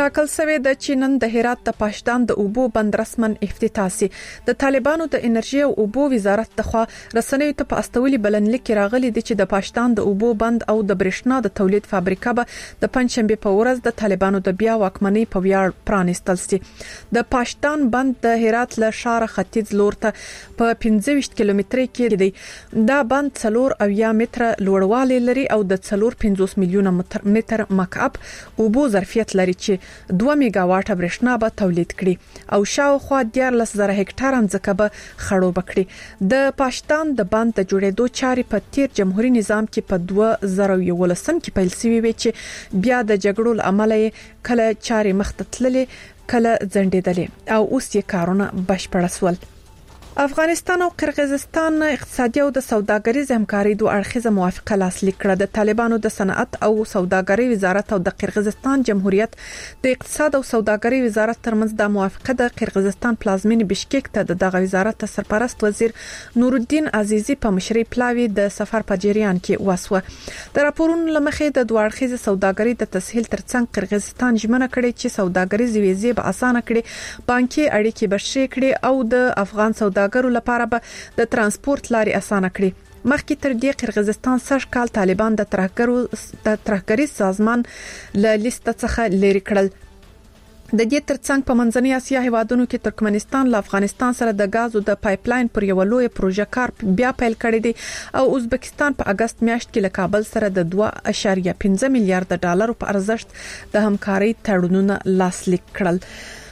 ټاکل شوی د چینن د هرات د پاشدان د اوبو بند رسمن افتتاح سي. د طالبانو د انرژي او اوبو وزارت لخوا رسنیو ته په استولي بلنلیک راغلي دي چې د پاشدان د اوبو بند او د برېښنا د تولید فابریکه به د پنځشنبه په ورځ د طالبانو د بیا واکمنۍ په ویاړ پرانستل سي. د پاشدان بند د هرات له ښار ختیځ لور ته په 25 کیلومتر کې دی. دا بند 4 متره لوړوالی لري او د 450 میلیونه متر مکعب اوبو ظرفیت لري چې 2 میگا واټ برېښنا به تولید کړي او شاوخوا 14,000 هکټار ځمکه به خړوب کړي. د پاشدان د بند د جوړېدو چارې په تیر جمهوریت نظام کې په 2011 کې پیل شوې وې چې بیا د جګړو لامل کله چارې مخ ته تللې کله ځنډېدلې او اوس یې کارونه بشپړ شول. افغانستان او قرغیزستان اقتصادي او د سوداګریز همکاري دوه اړخیزه موافقه لاسلیک کړه. د طالبانو د صنعت او سوداګرۍ وزارت او د قرغیزستان جمهوریت د اقتصاد او سوداګرۍ وزارت ترمنځ د موافقه د قرغیزستان پلازمینې بشکک ته دغه وزارت سرپرست وزیر نورالدین عزیزی په مشرۍ پلاوی د سفر په جریان کې وسوه. د راپورونو لمخې د دوه اړخیزه سوداګرۍ د تسهیل ترڅنګ قرغیزستان ژمنه کړې چې سوداګریز ویزې به اسانه کړي، بانکي اړیکې به ښې کړي او د افغان سوداګرو لپاره به د ترانسپورت لارې اسانه کړي. مخکې تر دې قرغیزستان سږ کال طالبان د ترهګریز سازمان له لیست څخه لري کړل. د دې ترڅنګ په منځنۍ اسیا هیوادونو کې ترکمنستان له افغانستان سره د غازو د پایپلاین پر یو لوی پروژه کار بیا پیل کړی دی او ازبکستان په اگست میاشت کې له کابل سره د 2.5 میلیارډ ډالر په ارزښت د همکارۍ تړونونه لاسلیک کړل.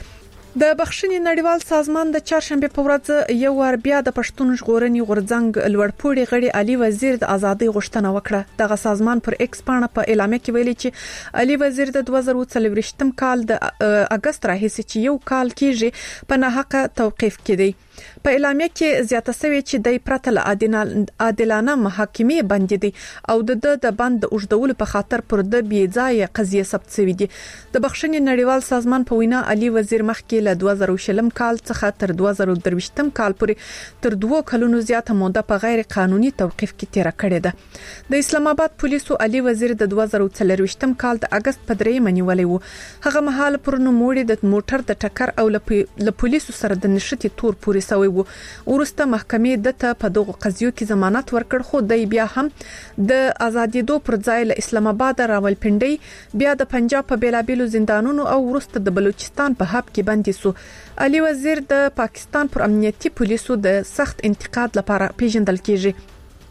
د بخښنې نړیوال سازمان د چهارشنبه په ورځ یو ور بیا د پښتون ژغورنې غورځنګ لوړپوړي غړي علي وزیر د ازادۍ غوښتنه وکړه. دغه سازمان پر ایکس پاڼه په اعلامیه کې ویلي چې علي وزیر د 2024 کال د اگست راهیسې چې یو کال کېږي په ناحقه توقيف کړي. په اعلامیه کې زیاته شوی چې د پرته له عادلانه محاکمې باندې دي او د بند د اوږدولو په خاطر پر د بیځای قضیه ثبت شوی دي. د بخښنې نړیوال سازمان په وینا علي وزیر مخکې له 2020 کال څخه تر 2023 کال پورې تر 2 کلونو زیاته موده په غیر قانوني توقيف کې تیر کړی ده. د اسلام آباد پولیسو علي وزیر د 2024 کال د اگست په 3 منیولې وو. هغه مهال پر نوموړي د موټر د ټکر او له پولیسو سره د نشټي تور پورې سوی وو. ورسته محکمې دته په دغه قضیو کې ضمانت ورکړ خو د بیا هم د ازادېدو پر ځای له اسلام آباد راولپنډي بیا د پنجاب په بیلابیلو زندانونو او ورسته د بلوچستان په حب کې بندي سو. علي وزیر د پاکستان پر امنیتي پولیسو د سخت انتقاد لپاره پیژندل کیږي.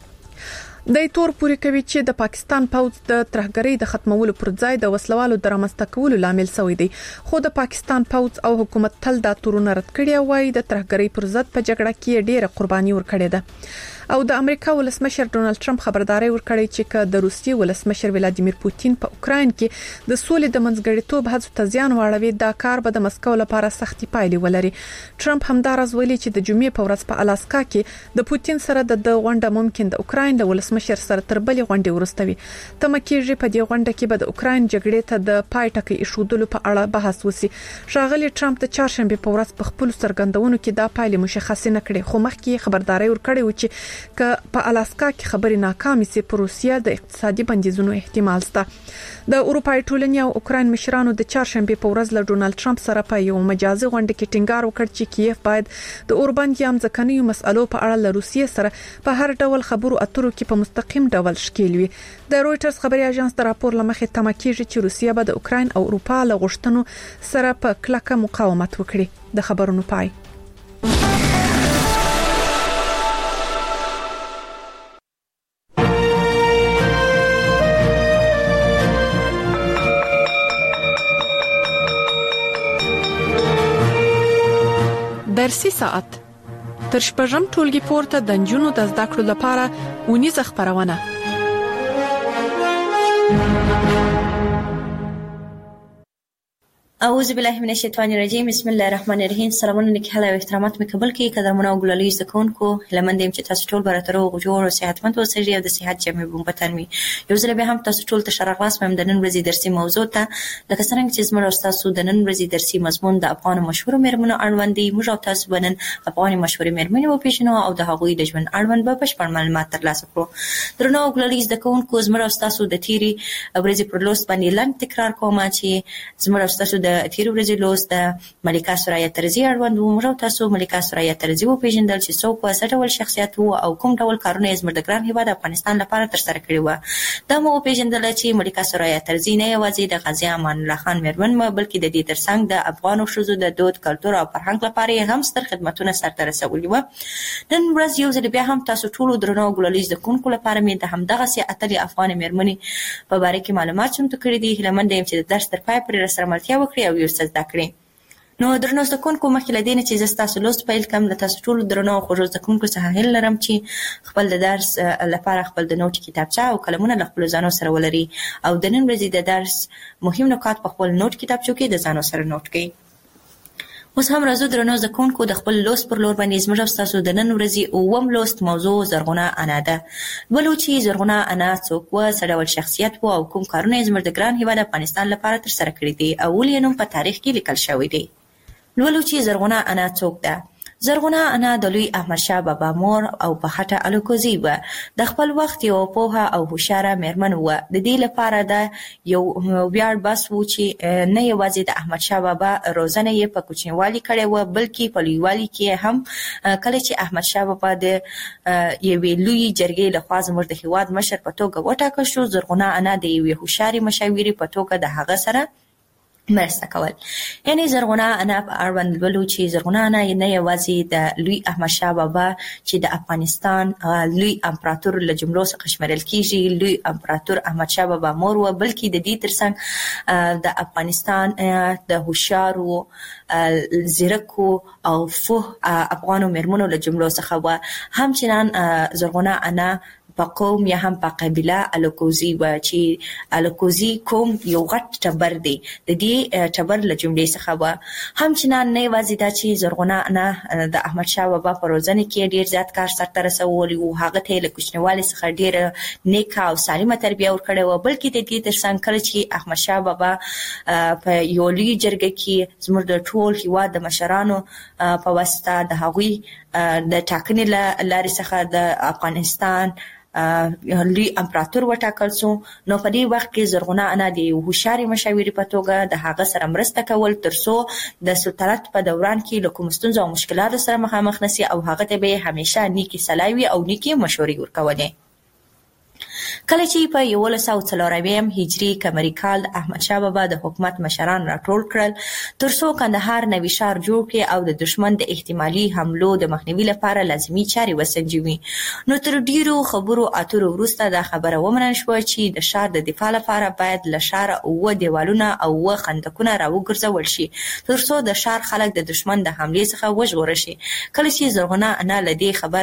د تور پورې کوي چې د پاکستان پوځ د ترهګرۍ د ختمولو پر ځای د وسلوالو د رامنځته کولو لامل شوی دی. خو د پاکستان پوځ او حکومت تل دا تورونه رد کړي او وايي د ترهګرۍ پر ضد په جګړه کې ډېره قرباني ورکړې ده. او د امریکا ولسمشر ډونالد ټرمپ خبرداري ورکړې چې د روسیې ولسمشر ولادیمیر پوتین په اوکراین کې د سولې د منځګړیتوب هڅو ته زیان واړوي، دا کار به د مسکو لپاره سختي پایلې ولري. ټرمپ همدارز ویلي چې د جمعې په ورځ په الاسکا کې د پوتین سره د غونډه ممکن د اوکراین د ولسمشر سره تر بلې غونډې ورستوي. تمه کېږي په دې غونډه کې به د اوکراین جګړې ته د پای ټکی ایښودلو په اړه بحث وشي. ښاغلي ټرمپ د چهارشنبه په ورځ په خپل څرګندونو کې دا پایلې مشخص نه کړې، خو مخکې خبرداري ورکړې و چې په الاسکا کې خبرې ناکامې سي پر روسیا د اقتصادي بندیزونو احتمال شته. د اروپای ټولنې او اوکراین مشرانو د چهارشنبه په ورځ له ډونالد ټرمپ سره په یو مجازي غونډه کې ټینګار وکړ چې کیف باید د اوربند یا ځکهنیو مسالو په اړه له روسیې سره په هر ډول خبرو اترو کې په مستقیم ډول شکیل وي. د رويټرز خبري اژانس د راپور لمخې تمه کیږي چې روسیه به د اوکراین او اروپا له غوښتنو سره په کلکه مقاومت وکړي. د خبرونو پای. درسي ساعت تر شپږم ټولګي پورته د نجونو د زده کړو لپاره ونیزه خبرونه. اعوذ بالله من الشیطان الرجیم. بسم الله الرحمن الرحیم. سلامونه نکهاله او احترامات مې قبول کړئ. قدرمنو او ګلالي زده کوونکو، هیلمندم چې تاسو ټول براتر او جوړ او صحتمند اوسئ او د صحت جامې بومبتن وي. یو ځل به هم تاسو ټول ته شرغلاس مې د نن ورځې درسي موضوع ته لکه څنګه چې زموږ استادو د نن ورځې درسي مضمون د افغان مشهور میرمنو اړوند دی. موږ تاسو بنن افغان مشهور میرمنې او پیژنو او د هغوی د ژوند اړوند به بشپړ معلومات ترلاسه کړو. درنو او ګلالي زده کوونکو، زموږ استادو د تیری ورځې پر لوست باندې لاندې تکرار کوم چې زموږ استادو د تیر ورځې لوست د ملکه سوریا ترزی اړوند موږ تاسو ملکه سوریا ترزی و پیژندل چې څوک و څه ډول شخصیت وو او کوم ډول کارونه یې زموږ د ګران هیواد افغانستان لپاره ترسره کړي وو. دا مو پیژندل چې ملکه سوریا ترزی نه یوازې د غازی امان الله خان میرمن بلکې د دې ترڅنګ د افغانو ښځو د دود کلتور او فرهنګ لپاره هم ستر خدمتونه سرته رسولي وو. نن ورځ یو ځل بیا هم تاسو ټول درنو ګلالي زدهکوونکو لپاره مې د همدغه سي اتلې افغان میرمنې په باره کې معلومات چمتو کړي دي. هیله مند یم چې د درس تر پای پورې راسره ملتیا وکړي او یو څه زده کړي. نو درنو زدهکوونکو مخکې له دې نه چې زه ستاسو لوست پیل کړم له تاسو ټولو درنو خوږو زدهکوونکو څخه هیله لرم چې خپل د درس لپاره خپل د نوټ کتابچه او قلمونه له خپلو ځانو سره ولري او د نن ورځې د درس مهم نکات په خپل نوټ کتابچو کې د ځانو سره نوټ کړئ. اوس هم راځو درنو زدهکوونکو د خپل لوست پر لور باندې زموږ او ستاسو د نن ورځې اووم لوست موضوع زرغونه انا ده. ولو چې زرغونه انا څوک وه، څه ډول شخصیت وه او کوم کارونه یې زموږ د ګران هیواد افغانستان لپاره ترسره کړي دي او ولې یې نوم په تاریخ کې لیکل شوی دی. ولو چې زرغونه انا څوک ده. زرغونه انا د لوی احمدشاه بابا مور او په خټه الکوزي وه. د خپل وخت یو پوهه او هوښیاره میرمن وه. د دې لپاره د یو ویاړ بس و چې نه یوازې د احمدشاه بابا روزنه یې په کوچنیوالي کړې وه بلکې په لویوالي کې هم کله چې احمدشاه بابا د یوې لویې جرګې لخوا زموږ د هیواد مشر په توګه وټاکل شو، زرغونه انا د یوې هوښیارې مشاورې په توګه د هغه سره مرسته کول. یعنی زرغونه انا په اړوند لولو چې زرغونه انا نه یوازې د لوی احمدشاه بابا چې د افغانستان لوی امپراتور له جملو څخه شمېرل کیږي لوی امپراتور احمدشاه بابا مور وه، بلکې د دې ترڅنګ د افغانستان د هوښیارو زیرکو او فوه افغانو میرمنو له جملو څخه وه. همچنان زرغونه انا په قوم یا هم په قبیله الکوزي و چې الکوزي قوم یو غټ ټبر دی، د دې ټبر له جملې څخه و. همچنان نه یوازې دا چې زرغونه انا د احمدشاه بابا په روزنه کې ډیر زیات کار سرته رسولی و، هغه ته له کوچنیوالي څخه ډیره نیکه او سالمه تربیه ورکړې وه، بلکې د دې ترڅنګ کله چې احمدشاه بابا په یو لوی جرګه کې زموږ د ټول هیواد د مشرانو په واسطه د هغوی د ټاکنې له لارې څخه د افغانستان لوی امپراتور وټاکل شو، نو په دې وخت کې زرغونه انا د یو هوښیارې مشاورې په توګه د هغه سره مرسته کول ترڅو د سلطنت په دوران کې له کومو ستونزو او مشکلاتو سره مخامخ نشي او هغه ته به همیشه نیکې صلاح وي او نیکې مشورې ورکولې. کله چې په 1140 هجري قمري کال د احمدشاه بابا د حکومت مشران راټول کړل ترڅو کندهار نوي ښار جوړ کړي او د دشمن د احتمالي حملو د مخنیوي لپاره لازمي چارې وسنجوي. نو تر ډیرو خبرو اترو وروسته دا خبره ومنل شوه چې د ښار د دفاع لپاره باید له ښاره 8 دیوالونه او 8 خندقونه راوګرځول شي ترڅو د ښار خلک د دشمن د حملې څخه وژغورل شي. کله چې زرغونه انا له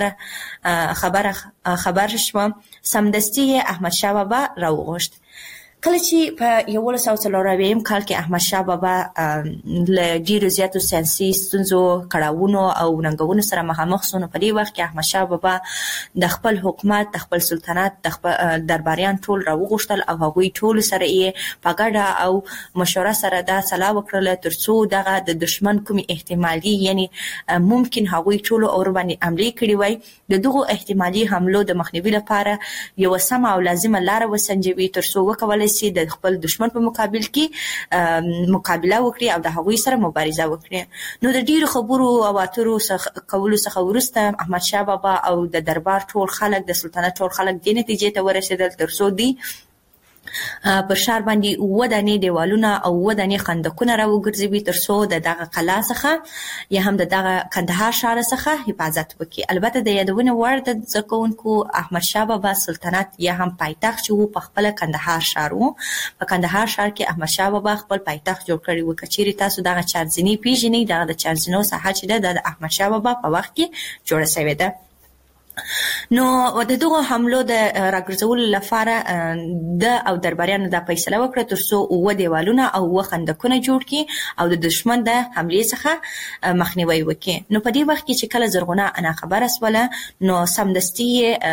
دې خبر شوه سمدستي احمدشاه بابا راوغوښت. کله چې په 1140 کال کې احمدشاه بابا له ډیرو زیاتو سیاسي ستونزو کړاوونو او ننګونو سره مخامخ شو، نو په دې وخت کې احمدشاه بابا د خپل حکومت د خپل سلطنت د درباریان ټول راوغوښتل او هغوی ټول سره یې په ګډه او مشوره سره دا سلا وکړله ترڅو دغه د دشمن کومي احتمالي یعنی ممکن هغوی ټول اور باندې حملې کړي وای د دغو احتمالي حملو د مخنیوي لپاره یو سم او لازمه لار وسنجوي ترڅو وکولای شي د خپل دشمن په مقابل کې مقابله وکړي او د هغوی سره مبارزه وکړي. نو د ډیرو خبرو او اترو کولو څخه وروسته احمدشاه بابا او د دربار ټول خلک د سلطنت ټول خلک دې نتیجې ته ورسېدل ترڅو دی پر ښار باندې 8 دانې دیوالونه او 8 دانې خندقونه راوګرځوي ترڅو د دغه قلا څخه یا هم د دغه کندهار ښار څخه حفاظت وکړي. البته د یادونه وړ د زده کوونکو احمدشاه بابا سلطنت یا هم پایتخت چې و په خپل کندهار ښار و. په کندهار ښار کې احمدشاه بابا خپل پایتخت جوړ کړی و. که چیرې تاسو دغه چارزیني پیژنئ، دغه د چارزینو ساحه چې ده د احمدشاه بابا په وخت کې جوړه شوې ده. نو د دغو حملو د راګرځولو لپاره د او درباریانو دا فیصله وکړه ترڅو 8 دیوالونه او 8 خندقونه جوړ کړي او د دشمن د حملې څخه مخنیوي وکړي. نو په دې وخت کې چې کله زرغونه انا خبره شوله نو سمدستي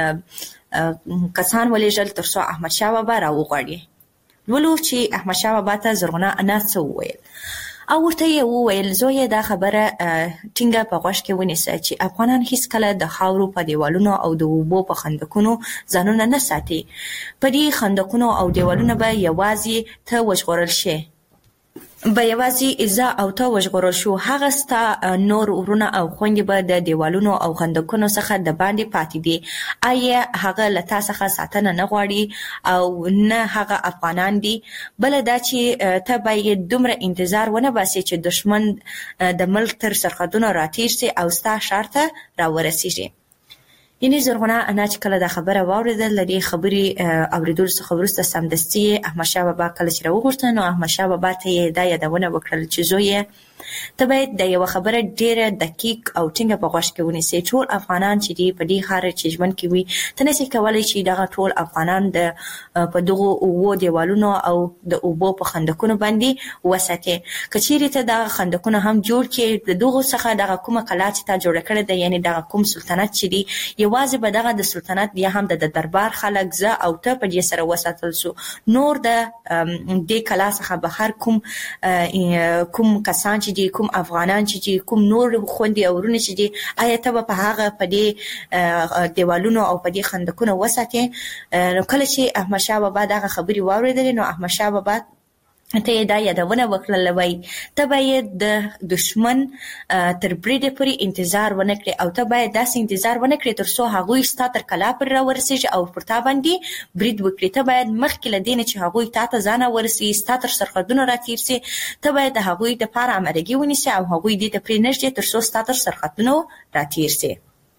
کسان ولېږل ترڅو احمدشاه بابا راوغواړي. ولو چې احمدشاه بابا ته زرغونه انا څه وویل او ورته یې وویل زویه دا خبره ټینګه په غوږ کې ونیسه چې افغانان هیڅکله د خاورو په دیوالونو او د اوبو په خندقونو ځانونه نه ساتي. په دې خندقونو او دیوالونو به یوازې ته وژغورل شي. به یوازې ازا او ته وژغورل شو، هغه ستا نور ورونه او خويندې به د دیوالونو او خندقونو څخه د باندې پاتې دي. آیا هغه له تا څخه ساتنه نه غواړي او نه هغه افغانان دي؟ بل دا چې ته باید دومره انتظار ونه باسې چې دشمن د ملک تر سرحدونو راتیر سي او ستا ښار ته راورسیږي. یعنی زرغونه انا چې کله دا خبره واوریدل، د دې خبرې اوریدل څخه وروسته سمدستي احمدشاه بابا کله چې راوغوښته، نو احمدشاه بابا ته دا یادونه وکړل چې زوی ته باید د یو خبره ډیره دقیق او ټینګه په غوږ کې ونیسې. ټول افغانان چې دی په دې ښار چې ژوند کوي، ته نشې کولی چې دغه ټول افغانان د په دغه اوو دیوالونو او د اوبو په خندقونو باندې وساتې. که چیرې ته دغه خندقونه هم جوړ کړې، د دغو څخه دغه کومه کلا چې تا جوړه کړې ده، یعنې دغه کوم سلطنت چې دی، یوازې به دغه د سلطنت یا هم د دربار خلک زه او ته په دې سره وساتل سو. نور د دې کلا څخه بهر کوم کسان چې دي، کوم افغانان چې دي، کوم نور خويندې او ورونه چې دي، آیا ته به په هغه په دې دیوالونو او په دې خندقونو وساتې؟ نو کله چې احمدشاه بابا دغه خبرې واورېدلې، نو احمدشاه بابا ته دا یادونه وکړل، وای ته باید د دشمن تر بریده پورې انتظار ونه کړې او ته باید داسې انتظار ونه کړې تر څو هغوی ستا تر کلا پورې راورسېږي او پر تا باندې برید وکړي. ته باید مخکې له دې نه چې هغوی تا ته ځان ورسوي، ستا تر سرحدونو راتېر سي، ته باید د هغوی دپاره امادګي ونیسې او هغوی دې ته پرېنږدې تر څو ستا تر سرحدونو راتېر سي.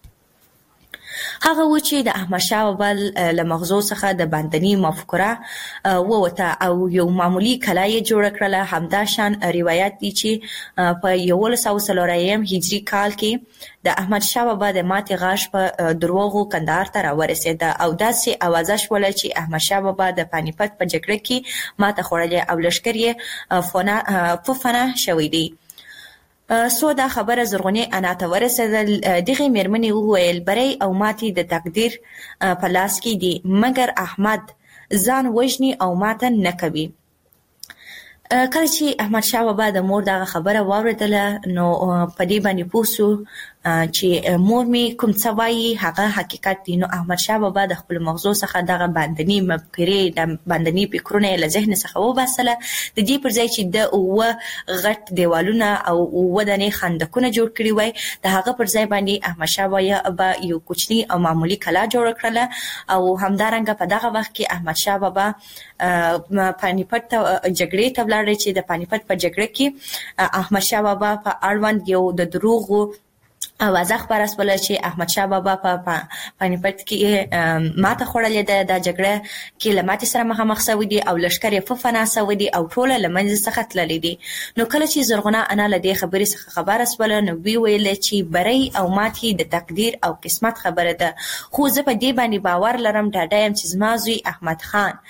هغه و چې د احمدشاه بابا له مغزو څخه د باندنی مفکوره ووته او یو معمولی کلا یې جوړه کړله. همدا شان روایت دی چې په 1140 هجری کال کې د احمدشاه بابا د ماتې غاښ په دروغو کندهار ته راورسېده او داسې اوازه شوله چې احمدشاه بابا د پانیپت په جګړه کې ماته خوړلې او لښکر یې فنا شوی دی. سو دا خبره زرغونې انا ته ورسېدل. دغې مېرمنې وویل بری او ماتې د تقدیر په لاس کې دي، مګر احمد ځان وژني او ماته نه کوي. کله چې احمدشاه بابا د مور دغه خبره واورېدله، نو په دې باندې پوه سو چې مور می کوم څه وایي هغه حقیقت دی. نو احمدشاه بابا د خپل مغزو څخه دغه باندنی مفکورې، د باندنی فکرونه له ذهن څخه وباسله، د دې پر ځای چې د اوه غټ دیوالونه او اوه دانې خندقونه جوړ کړي وای، د هغه پر ځای باندې احمدشاه بابا یو کوچنی او معمولی کلا جوړ کړله. او همدارنګه په دغه وخت کې احمدشاه بابا پانیپت ته جګړې ته ولاړ چې د پانیپت په جګړه کې احمدشاه بابا په اړوند یو د دروغو اوازه خبره سوله چې احمدشاه بابا په پانیپت کې ماته خوړلې ده، دا جګړه کې له ماتې سره مخامخ سوی دي او لښکر یې فنا سوی دي او ټوله له منځه څخه تللي دي. نو کله چې زرغونه انا له دې خبرې څخه خبره سوله، نو وی ویل چې بری او ماتې د تقدیر او قسمت خبره ده، خو زه په دې باندې باور لرم ډاډه یم چې زما زوی احمد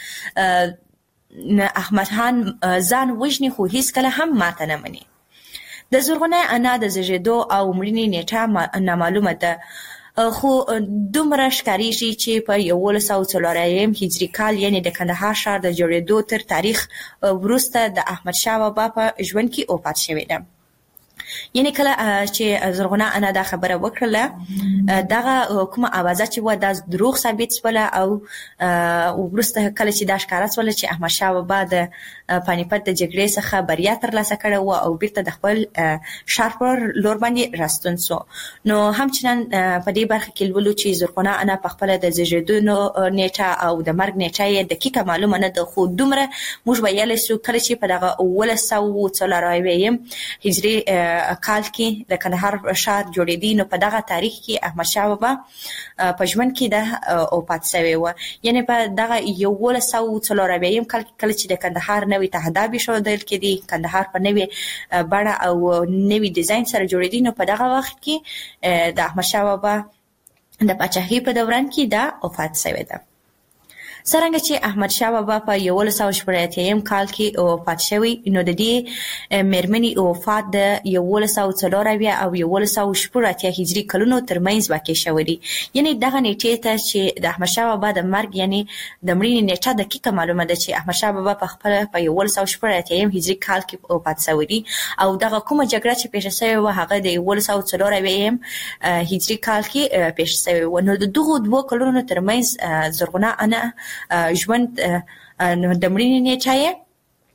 خان ځان وژني خو هیڅکله هم ماته نه مني. د زرغونه انا د زیږېدو او مړینې نیټه نامعلومه ده، خو دومره ښکارېږي چې په 1140 هجري کال یعنې د کندهار ښار د جوړېدو تر تاریخ وروسته د احمدشاه بابا په ژوند کې وفات شوې ده. یعنی کله چې زرغونه انا دا خبره وکړله، دغه کومه اوازه چې و دا دروغ ثابت شوله او وروسته کله چې دا ښکاره شوله چې احمدشاه بابا د پانیپت د جګړې څخه بریا ترلاسه کړې وه او بیرته د خپل ښار پر لور باندې راستون سو. نو همچنان په دې برخه کې لولو چې زرغونه انا په خپله د زیږېدو نیټه او د مرګ نیټه یې دقیقه معلومه نه ده، خو دومره موږ ویلی سو کله چې په دغه 1140 هجري کال کې د کندهار ښار جوړېدی، نو په دغه تاریخ کې احمدشاه بابا په ژوند کې د وفات شوی و. یعنې په دغه 1140 کال کې کله چې د کندهار نوې تهداب ایښودل کېدی، کندهار په نوې بڼه او نوې ډیزاین سره جوړېدی، نو په دغه وخت کې د احمدشاه بابا د پاچاهۍ په دوران کې دا وفات شوی ده. څرنګه چې احمدشاه بابا په 1180 کال کې وفات شوی، نو د دې مېرمنې وفات د 1140 او 1180 هجري کلونو ترمنځ واقع شوی دی. یعنې دغه نیټې ته چې د احمدشاه بابا د مرګ یعنې د مړینې نیټه دقیقه معلومه ده چې احمدشاه بابا په خپله په 1180 هجري کال کې وفات شوی دی او دغه کومه جګړه چې پیښه شوې وه هغه د 1140 هجري کال کې پیښه شوې وه. نو د دغو دوو کلونو ترمنځ زرغونه انا ژوند د مړینې نیټه یې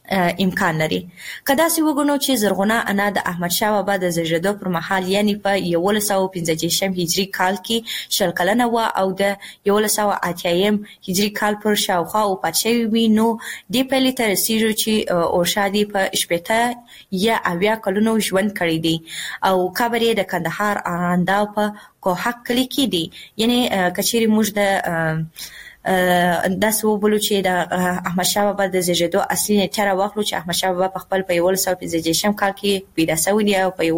امکان لري. کدا سی وګڼو چې زرغونه انا د احمد شاه بابا د زیږیدو پر مهال یعنی په 1115 هجری کال کې 20 کلنه و او د 1180 هجری کال پر شاوخوا وفات شوی وي، نو دې پایلې ته رسیږي چې اورشادي په 80 یا 80 کلونو ژوند کړی دی او قبر یې د کندهار ارانداو په کوهک کلی کې دی. یعنی کچېری موږ د داسې وبولو چې د احمد شاه بابا د زیږیدو اصلي نیټه راواخلو چې احمد شاه بابا په خپل په 1115 کال کې پیدا شوی دی او په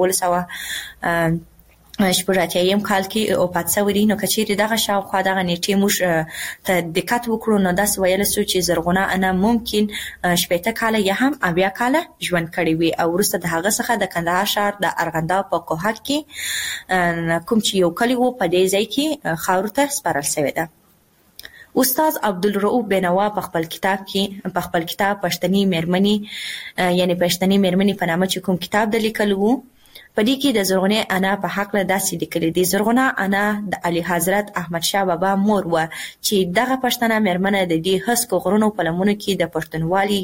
1180 کال کې وفات شوی دی. نو کچېری دغه شاوخوا دغه نیټې موږ ته دقت وکړو نو داسې ویل سو چې زرغونه انا ممکن 80 کال یا هم 80 کال ژوند کړی وي او وروسته د هغه څخه د کندهار شهر د ارغنداو په کوهک کې کوم چې یو کلی وو په دې ځای کې خاورو ته سپارل شوی ده. استاد عبدالرؤف بینوا په خپل کتاب پښتني مېرمنې یعنی پښتني مېرمنې په نامه چې کوم کتاب د لیکل وو په دې کې د زرغونه انا په حق له داسې لیکل دي. زرغونه انا د علي حضرت احمد شاه بابا مور و چې دغه پښتنه مېرمنه د دې هسکو غرونو په لمنو کې د پښتونوالي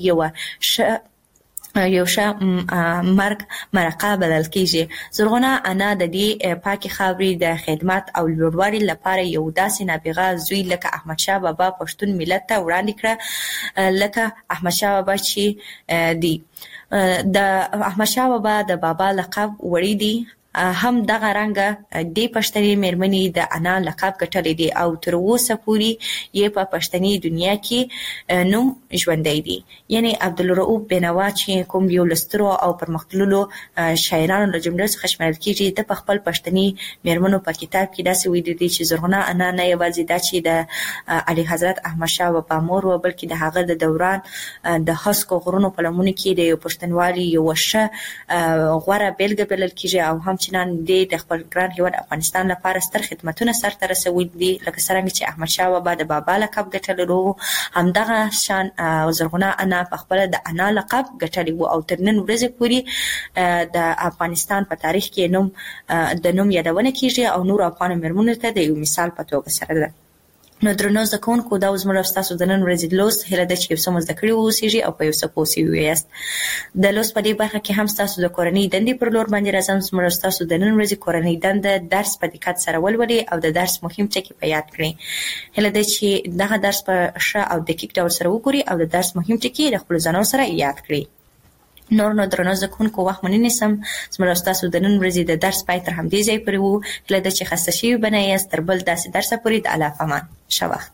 یو شه مرګ مرقه بلل کیږي. زرغونه انا د دې پاکي خاورې د خدمت او لوړوالي لپاره یو داسې نابغه زوی لکه احمد شاه بابا پښتون ملت ته وړاندې کړه لکه احمد شاه بابا چې دی. د احمد شاه بابا د بابا لقب وړي دی هم دغه رنګه د پښتني مېرمنې د انا لقب ګټلې دي او تر اوسه پورې یې په پښتني دنیا کې نوم ژوندی دی. یعنی عبدالرؤف بینوا چې کوم یو لسترو او پرمختللو شاعرانو له جملې څخه شمارل کیږي د خپل پښتني مېرمنو په کتاب کې داسې ویلي دي چې زرغونه انا نه یوازې دا چې د علي حضرت احمد شاه بابا مور و بلکې د هغه د دوران د هسکو غرونو په لمنو کې د یو پښتونوالي یو ښه غوره بیلګه بلل کیږي او هم چې نن د خپل ګران هیواد افغانستان لپاره ستر خدمتونه سرته رسولي دي لکه څنګه چې احمد شاه بابا د بابا لقب ګټلو همدغه شان زرغونه انا په خپل د انا لقب ګټلی وو او تر نن ورځې پورې د افغانستان په تاریخ کې د نوم یادونه کیږي او نور افغان مېرمنو ته د یو مثال په توګه سره ده. نو درنو زده کوونکو دا زموږ ستاسو د نن ورځې لوست هیله ده چې یو څه مو زده کړي واوسیږي او په یو څه پوه شوي یاست. د لوست په دې برخه کې هم ستاسو د کورنۍ دندې پر لور باندې راځم. زموږ ستاسو د نن ورځې کورنۍ دنده درس په دقت سره ولولئ او د درس مهم ټکي په یاد کړئ. هیله ده چې دغه درس په ښه او دقیق ډول سره وګورئ او د درس مهم ټکي د خپلو ځانونو سره یاد کړئ. نور نو درنو زده کوونکو وخت مننه سم زموږ ستاسو د نن ورځې د درس پای تر همدې ځای پورې وو. هیله ده چې خسته شوي به نه یاست. تر بل داسې درسه پورې د الله په امان. ښه وخت.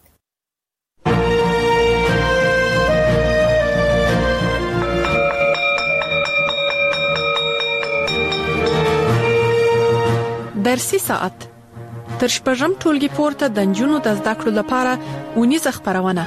درسي ساعت تر شپږم ټولګي پورته د نجونو د زده کړو لپاره ونیزه خبرونه.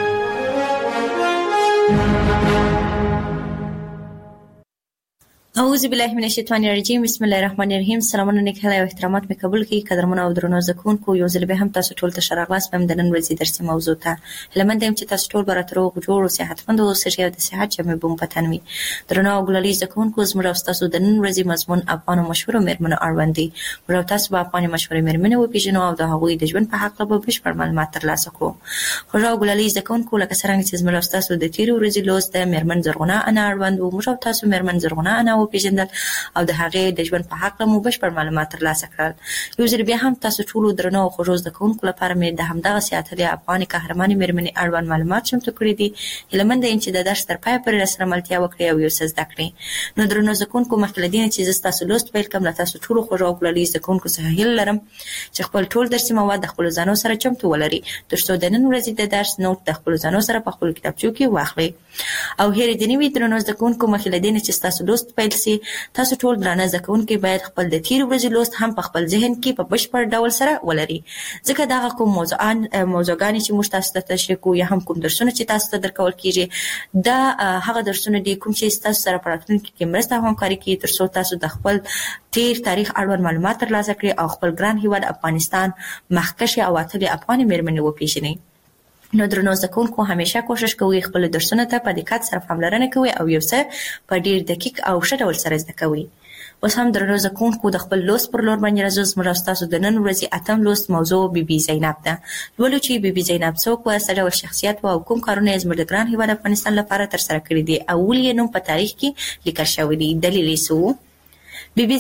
اعوذ بالله من الشیطان الرجیم. بسم الله الرحمن الرحیم. سلامونه نیک هیله او احترامات مې قبول کړئ. قدرمنو او درنو زده کوونکو یو ځل به هم تاسو ټول ته ښه راغلاست په د نن ورځې درسي موضوع ته. هیله مند یم چې تاسو ټول به راته روغ جوړ او صحتمند اوسئ او د صحت جامې به مو په تن وي. درنو او ګلالي زده کوونکو زموږ او ستاسو د نن ورځې مضمون افغان مشهورو مېرمنو اړوند دی. موږ او تاسو به افغاني مشهورې مېرمنې وپېژنو او د هغوی د ژوند په هکله به بشپړ معلومات ترلاسه کړو. خوږ او ګلالي زده کوونکو لکه څرنګه چې زموږ او تاسو د تېرې ورځې لوست د مېرمن زرغونه انا اړوند و، موږ او تاسو مېرمن زرغونه انا وپېژندل او د هغې د ژوند په هکله مو بشپړ معلومات ترلاسه کړل. یو ځل بیا هم تاسو ټولو درنو او خوږو زده کوونکو لپاره مې د همدغسې اتلې افغاني قهرمانې مېرمنې اړوند معلومات چمتو کړي دي. هیله منده یم چې د درس تر پایه پورې راسره ملتیا وکړئ او یو څه زده کړئ. نو درنو زده کوونکو مخکې له دې نه چې زه ستاسو لوست پیل کړم له تاسو ټولو خوږو او ګلالي زده کوونکو څخه هیله لرم چې خپل ټول درسي مواد د خپلو ځانو سره چمتو ولرئ تر څو د نن ورځې د درس نوټ د خپلو ځانو سره په خپلو کتابچو کې واخلئ. او هیرې دې نه وي درنو زده کوونکو مخکې له دې نه چې ستاسو لوست پیل سي تاسو ټول درانه زده کوونکي باید خپل د تېرې ورځې لوست هم په خپل ذهن کې په بشپړ ډول سره ولري، ځکه دغه کوم موضوعګانې چې موږ تاسو ته تشریح کوو یا هم کوم درسونه چې تاسو ته درکول کېږي دا هغه درسونه دي کوم چې ستاسو سره په راتلونکي کې مرسته او همکاري کوي تر څو تاسو د خپل تېر تاریخ اړوند معلومات ترلاسه کړئ او خپل ګران هېواد افغانستان مخکښې او اتلې افغاني مېرمنې وپېژنئ. نو درنو زده کوونکو همیشه کوشش کوئ خپل درسونه ته په دقت سره پاملرنه کوئ او یو څه په ډېر دقیق او ښه ډول سره زده کوئ. اوس هم درنو زکونکو د خپل لوست پر لور باندې راځو. زموږ تاسو د نن ورځې اتم لوست موضوع بیبي زینب ده. ولو چې بیبي زینب څوک و، څه ډول شخصیت و او کوم کارونه یې زموږ د ګران هیواد افغانستان لپاره ترسره کړي دي او ولې یې نوم په تاریخ کې لیکل شوی دی. دلیل یې څه و؟ بیبي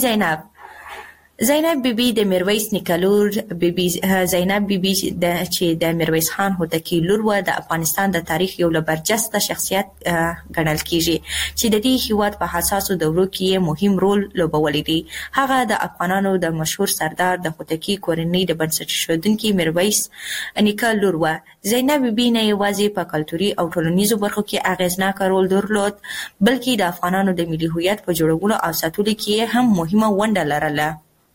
زینب بیبي د میرویس نیکه لور، بیبي زینب بیبي چې د میرویس خان هوتکی لور و، د افغانستان د تاریخ یو له برجسته شخصیت ګڼل کیږي چې د دې هیواد په حساسو دورو کې مهم رول لوبولی دی. هغه د افغانانو د مشهور سردار د هوتکی کورنۍ د بنسټ ایښودونکي میرویس نیکه لور و. زینب بیبي نه یوازې په کلتوري او ټولنیزو برخو کې اغیزناک رول درلود، بلکې د افغانانو د ملي هویت په جوړولو او ساتلو کې هم مهمه ونډه لرله.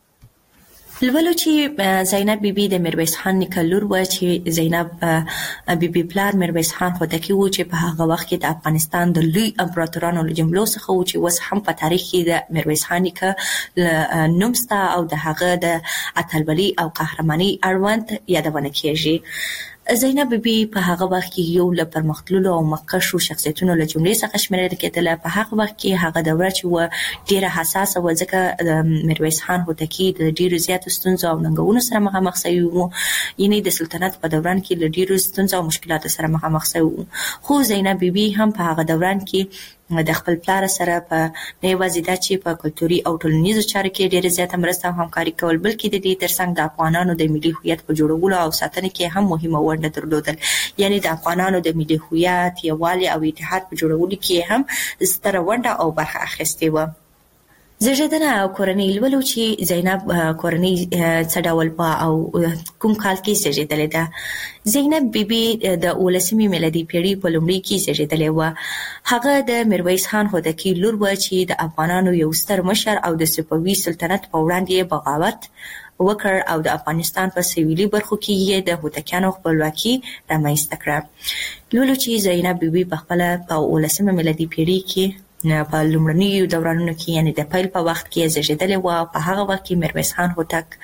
لولو چې زینب بیبي د میرویس خان نیکه لور و، چې زینب بیبي پلار میرویس خان هوتکی و چې په هغه وخت کې د افغانستان د لوی امپراتورانو له جملو څخه و، چې اوس هم په تاریخ کې د میرویس خان نیکه نوم شته او د هغه د اتلولۍ او قهرمانۍ اړوند یادونه کیږي. زینب بیبي په هغه وخت کې یو له پرمختللو او مخکښو شخصیتونو له جملې څخه شمیرل کېدله. په هغه وخت کې هغه دوره چې و ډیره حساسه و، ځکه د میرویس خان هوتکی د ډیرو زیاتو ستونزو او ننګونو سره مخامخ شوی و، یعنی د سلطنت په دوران کې له ډیرو ستونزو او مشکلاتو سره مخامخ شوی و. خو زینب بیبي هم په هغه دوران کې د خپل پلار سره په نه یوازې دا چې په کلتوري او ټولنیزو چارو کې ډیره زیاته مرسته او همکاري کول، بلکې د دې ترڅنګ د افغانانو د ملي هویت په جوړولو او ساتنه کې هم مهمه ونډه درلودل. یعنی د افغانانو د ملي هویت، یووالي او اتحاد په جوړولو کې هم ستره ونډه او برخه اخیستې و. زیږیدنه او کورنۍ. لولو چې زینب کورنۍ څه ډول په او کوم کال کې زیږیدلې ده. زینب بیبي د 19مې میلادي پیړۍ په لومړي کې زیږیدلې و. هغه د میرویس خان هوتکی لور و چې د افغانانو یو ستر مشر او د صفوي سلطنت په وړاندې بغاوت وکړ او د افغانستان په سویلي برخو کې یې د هوتکیانو خپلواکي رامنځته کړه. لولو چې زینب بیبي په خپله په 19مه میلادي پیړۍ کې په لومړنیو دورانونو کې، یعنی د پیل په وخت کې زیږیدلې و. په هغه وخت کې میرویس خان هوتک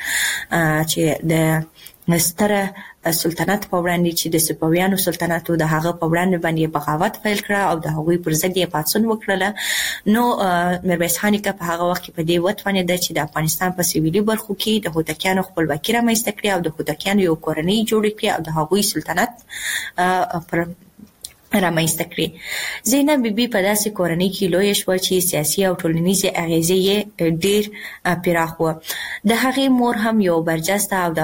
چې د ستره سلطنت په وړاندې چې د صفویانو سلطنت و، د هغه په وړاندې باندې بغاوت پیل کړه او د هغوی پر ضد یې پاڅون وکړله. نو میرویس خان نیکه په هغه وخت کې په دې وتوانېده چې د افغانستان په سویلي برخو کې د هوتکیانو خپلواکي رامنځته کړي او د هوتکیانو یو کورنۍ جوړه کړي او د هغوی سلطنت پر رامنځته کړي. زینب بیبي په داسې کورنۍ کې لویه شوه چې سیاسي او ټولنیزې اغیزې یې ډېر پراخ و. د هغې مور هم یو برجسته او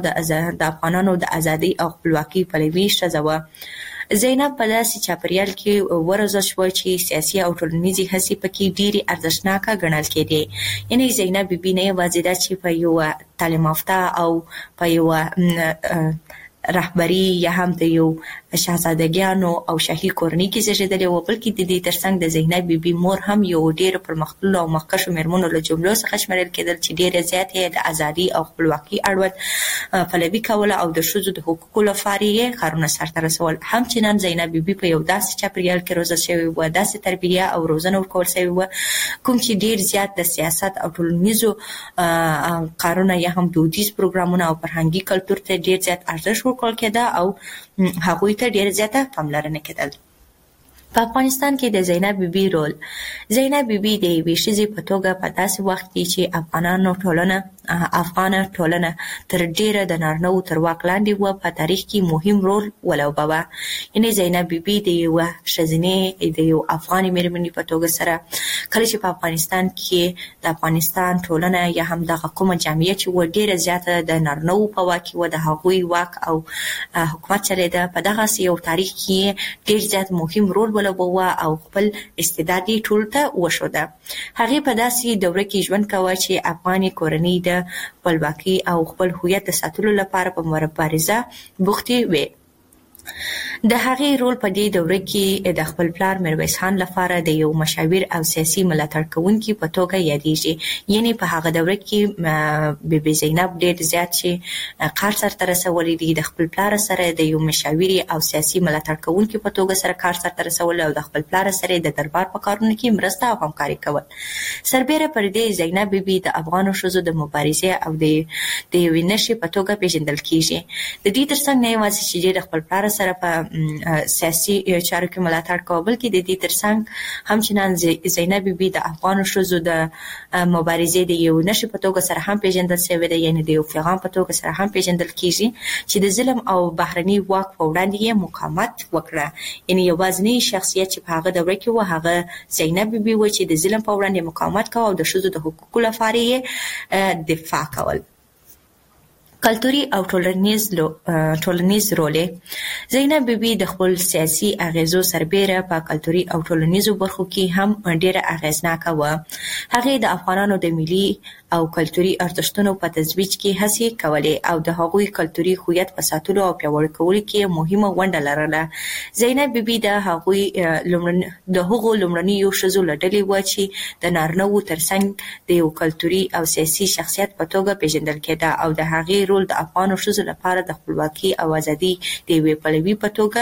د افغانانو د ازادۍ او خپلواکۍ پلوي ښځه وه. زینب په داسې چاپریال کې وروزل شوه چې سیاسي او ټولنیزې هڅې پکې ډېرې ارزښتناکه ګڼل کېدې. یعنې زینب بیبي نه یوازې دا چې په یوه تعلیم یافته او په یوه رهبري یا هم د یو شاهزادګیانو او شاهي کورنۍ کې زیږیدلې وه، بلکې د دې ترڅنګ د زینب بیبي مور هم یو ډېر پرمختللو او مخکښو مېرمنو له جملو څخه شمیرل کېدل چې ډېره زیاته یې د ازادۍ او خپلواکۍ اړوند پلوي کوله او د ښځو د حقوقو لپاره یې کارونه سرته رسول. همچنان زینب بیبي په یو داسې چاپریال کې روزل شوې وه، داسې تربیه او روزنه ورکول شوې وه کوم چې ډېر زیات د سیاست او ټولنیزو کارونه یا هم دودیز پروګرامونه او فرهنګي کلتور ته ډېر زیات ارزښت ورکول کېده او هغوی ته ډېر زیاته پاملرنه کېدل. په افغانستان کې د زینب بیبي رول. زینب بیبي د یوې ښځې په توګه په داسې وخت کې چې افغانه ټولنه تر ډېره د نارینه‌وو تر واک لاندې وه په تاریخ کې مهم رول ولوباوه. یعنې زینب بیبي د یوه ښځینې د یو افغانې مېرمنې په توګه سره کله چې په افغانستان کې د افغانستان ټولنه یا هم دغه کومه جامعه چې وه ډېره زیاته د نارینه‌وو په واک کې وه، د هغوی واک او حکومت چلېده. په دغسې یو تاریخ کې ډېر زیات مهم رول ولوباوه او خپل استعداد یې ټولو ته وښوده. هغې په داسې دوره کې ژوند کوه چې افغاني کورنۍ د خپلواکۍ او خپل هویت د ساتلو لپاره په مبارزه بوختې وې. د هغې رول په دې دوره کې د خپل پلار میرویس خان لپاره د یو مشاور او سیاسي ملاتړ کوونکي په توګه یادېږي. یعنې په هغه دوره کې بیبي زینب ډېر زیات چې کار سرته رسولی دی، د خپل پلار سره د یو مشاوري او سیاسي ملاتړ کوونکي په توګه سره کار سرته رسول او د خپل پلار سره د دربار په کارونو کې مرسته او همکاري کول. سربیره پر دې زینب بیبي د افغانو ښځو د مبارزې او د یوې نښې په توګه پیژندل کېږي. د دې ترڅنګ نه یوازې چې د خپل پلار سره په سیاسي چارو کې ملاتړ کاوه، بلکې د دې ترڅنګ همچنان زینب بیبي د افغان ښځو د مبارزې د یو نشي په توګه سره هم پیژندل شوی دی، یعنی د یو پیغام په توګه سره هم پیژندل کیږي چې د ظلم او بهرني واک په وړاندې یې مقاومت وکړه. یعنی یوازینی شخصیت چې په هغه دوره کې و هغه زینب بیبي و چې د ظلم په وړاندې مقاومت کاوه او د ښځو د حقوقو لپاره یې دفاع کول. کلتوري او ټولنیز رول زینب بیبي د خپل سیاسي اغیزو سربېره په کلتوري او ټولنیزو برخو کې هم ډېره اغیزناکه وه. هغې د افغانانو د ملي او کلتوري ارزښتونو په ترویج کې هڅې کولې او د هغوی کلتوري هویت په ساتلو او پیاوړي کولو کې مهمه ونډه لرله. زینب بیبي د هغو لومړنیو ښځو له ډلې وه چې د نارینه‌وو ترڅنګ د یو کلتوري او سیاسي شخصیت په توګه پیژندل کېده او د هغې رول د افغانو ښځو لپاره د خپلواکۍ او ازادۍ د یوې پلوي په توګه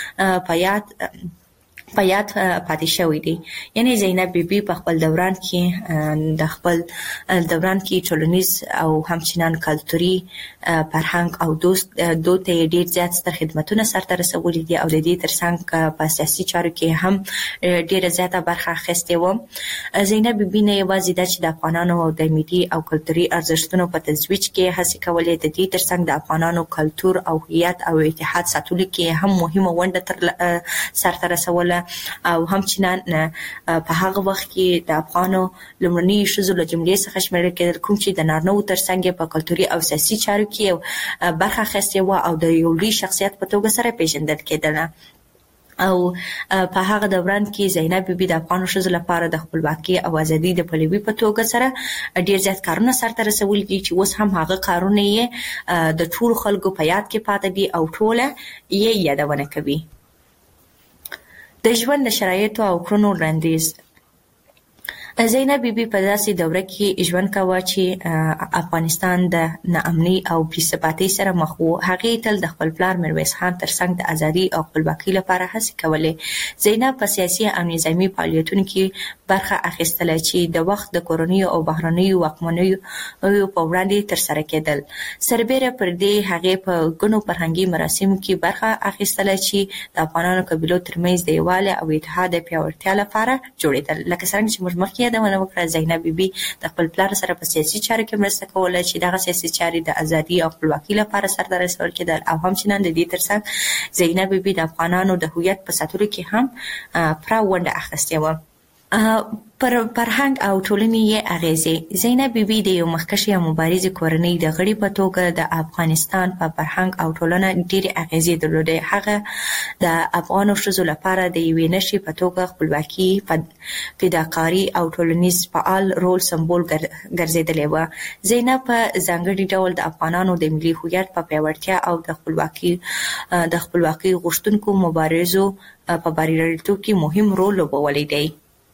په یاد پاتې شوی دی. یعنی زینب بیبي په خپل دوران کې ټولنیز او همچنان کلتوري فرهنګ او دود ته ډېر زیات ستر خدمتونه سرته رسولي دي او د دې ترڅنګ په سیاسي چارو کې هم ډېره زیاته برخه اخیستې وه. زینب بیبي نه یوازې دا چې د افغانانو د ملي او کلتوري ارزښتونو په ترویج کې هڅې کولې، د دې ترڅنګ د افغانانو کلتور او هویت او اتحاد ساتلو کې هم مهمه ونډه سرته رسوله او همچنان په هغه وخت کې د افغانو لومړني ښځو له جملې څخه شمیرل کېدل کوم چې د نارینه‌وو ترڅنګ په کلتوري او سیاسي چارو کې برخه اخیستې وه او د یو لوی شخصیت په توګه سره پیژندل کېدله. او په هغه دوران کې زینب بیبي د افغان ښځو لپاره د خپلواکۍ او ازادۍ د پلوي په توګه سره ډیر زیات کارونه سرته رسولي دي چې اوس هم هغه کارونه یې د ټولو خلکو په یاد کې پاتې دي او ټوله یې یادونه کوي. د ژوند د شرایطو او کړنو وړاندیز زینب بیبي په داسې دوره کې ژوند کاوه چې افغانستان د ناامنۍ او بې ثباتۍ سره مخ و. هغې تل د خپل پلار میرویس خان ترڅنګ د ازادۍ او خپلواکۍ لپاره هڅې کولې. زینب په سیاسي او نظامي فعالیتونو کې برخه اخیستله چې د وخت د کورنیو او بهرنیو واکمنیو په وړاندې ترسره کېدل. سربېره پر دې هغې په ګڼو فرهنګي مراسمو کې برخه اخیستله چې د افغانانو قبیلو ترمنځ د یووالي او اتحاد د پیاوړتیا لپاره جوړېدل. لکه څرنګه چې موږ مخکې یادونه وکړه، زینب بیبي د خپل پلار سره په سیاسي چارو کې مرسته کوله چې دغه سیاسي چارې د ازادۍ او خپلواکۍ لپاره سرته رسول کېدل او همچنان د دې ترڅنګ زینب بیبي د افغانانو د هویت په ساتلو کې هم پوره ونډه اخیستې وه. پر فرهنګ او ټولنې یې اغیزې زینب بیبي د یو مخکښې او مبارزې کورنۍ د غړي په توګه د افغانستان په فرهنګ او ټولنه ډېرې اغیزې درلودې. هغه د افغانو ښځو لپاره د یوې نښې په توګه خپلواکي، فداکاري او ټولنیز فعال رول سمبول ګرځېدلې وه. زینب په ځانګړي ډول د افغانانو د ملي هویت په پیاوړتیا او د خپلواکۍ غوښتونکو مبارزو په بریالیتوب کې مهم رول لوبولی دی.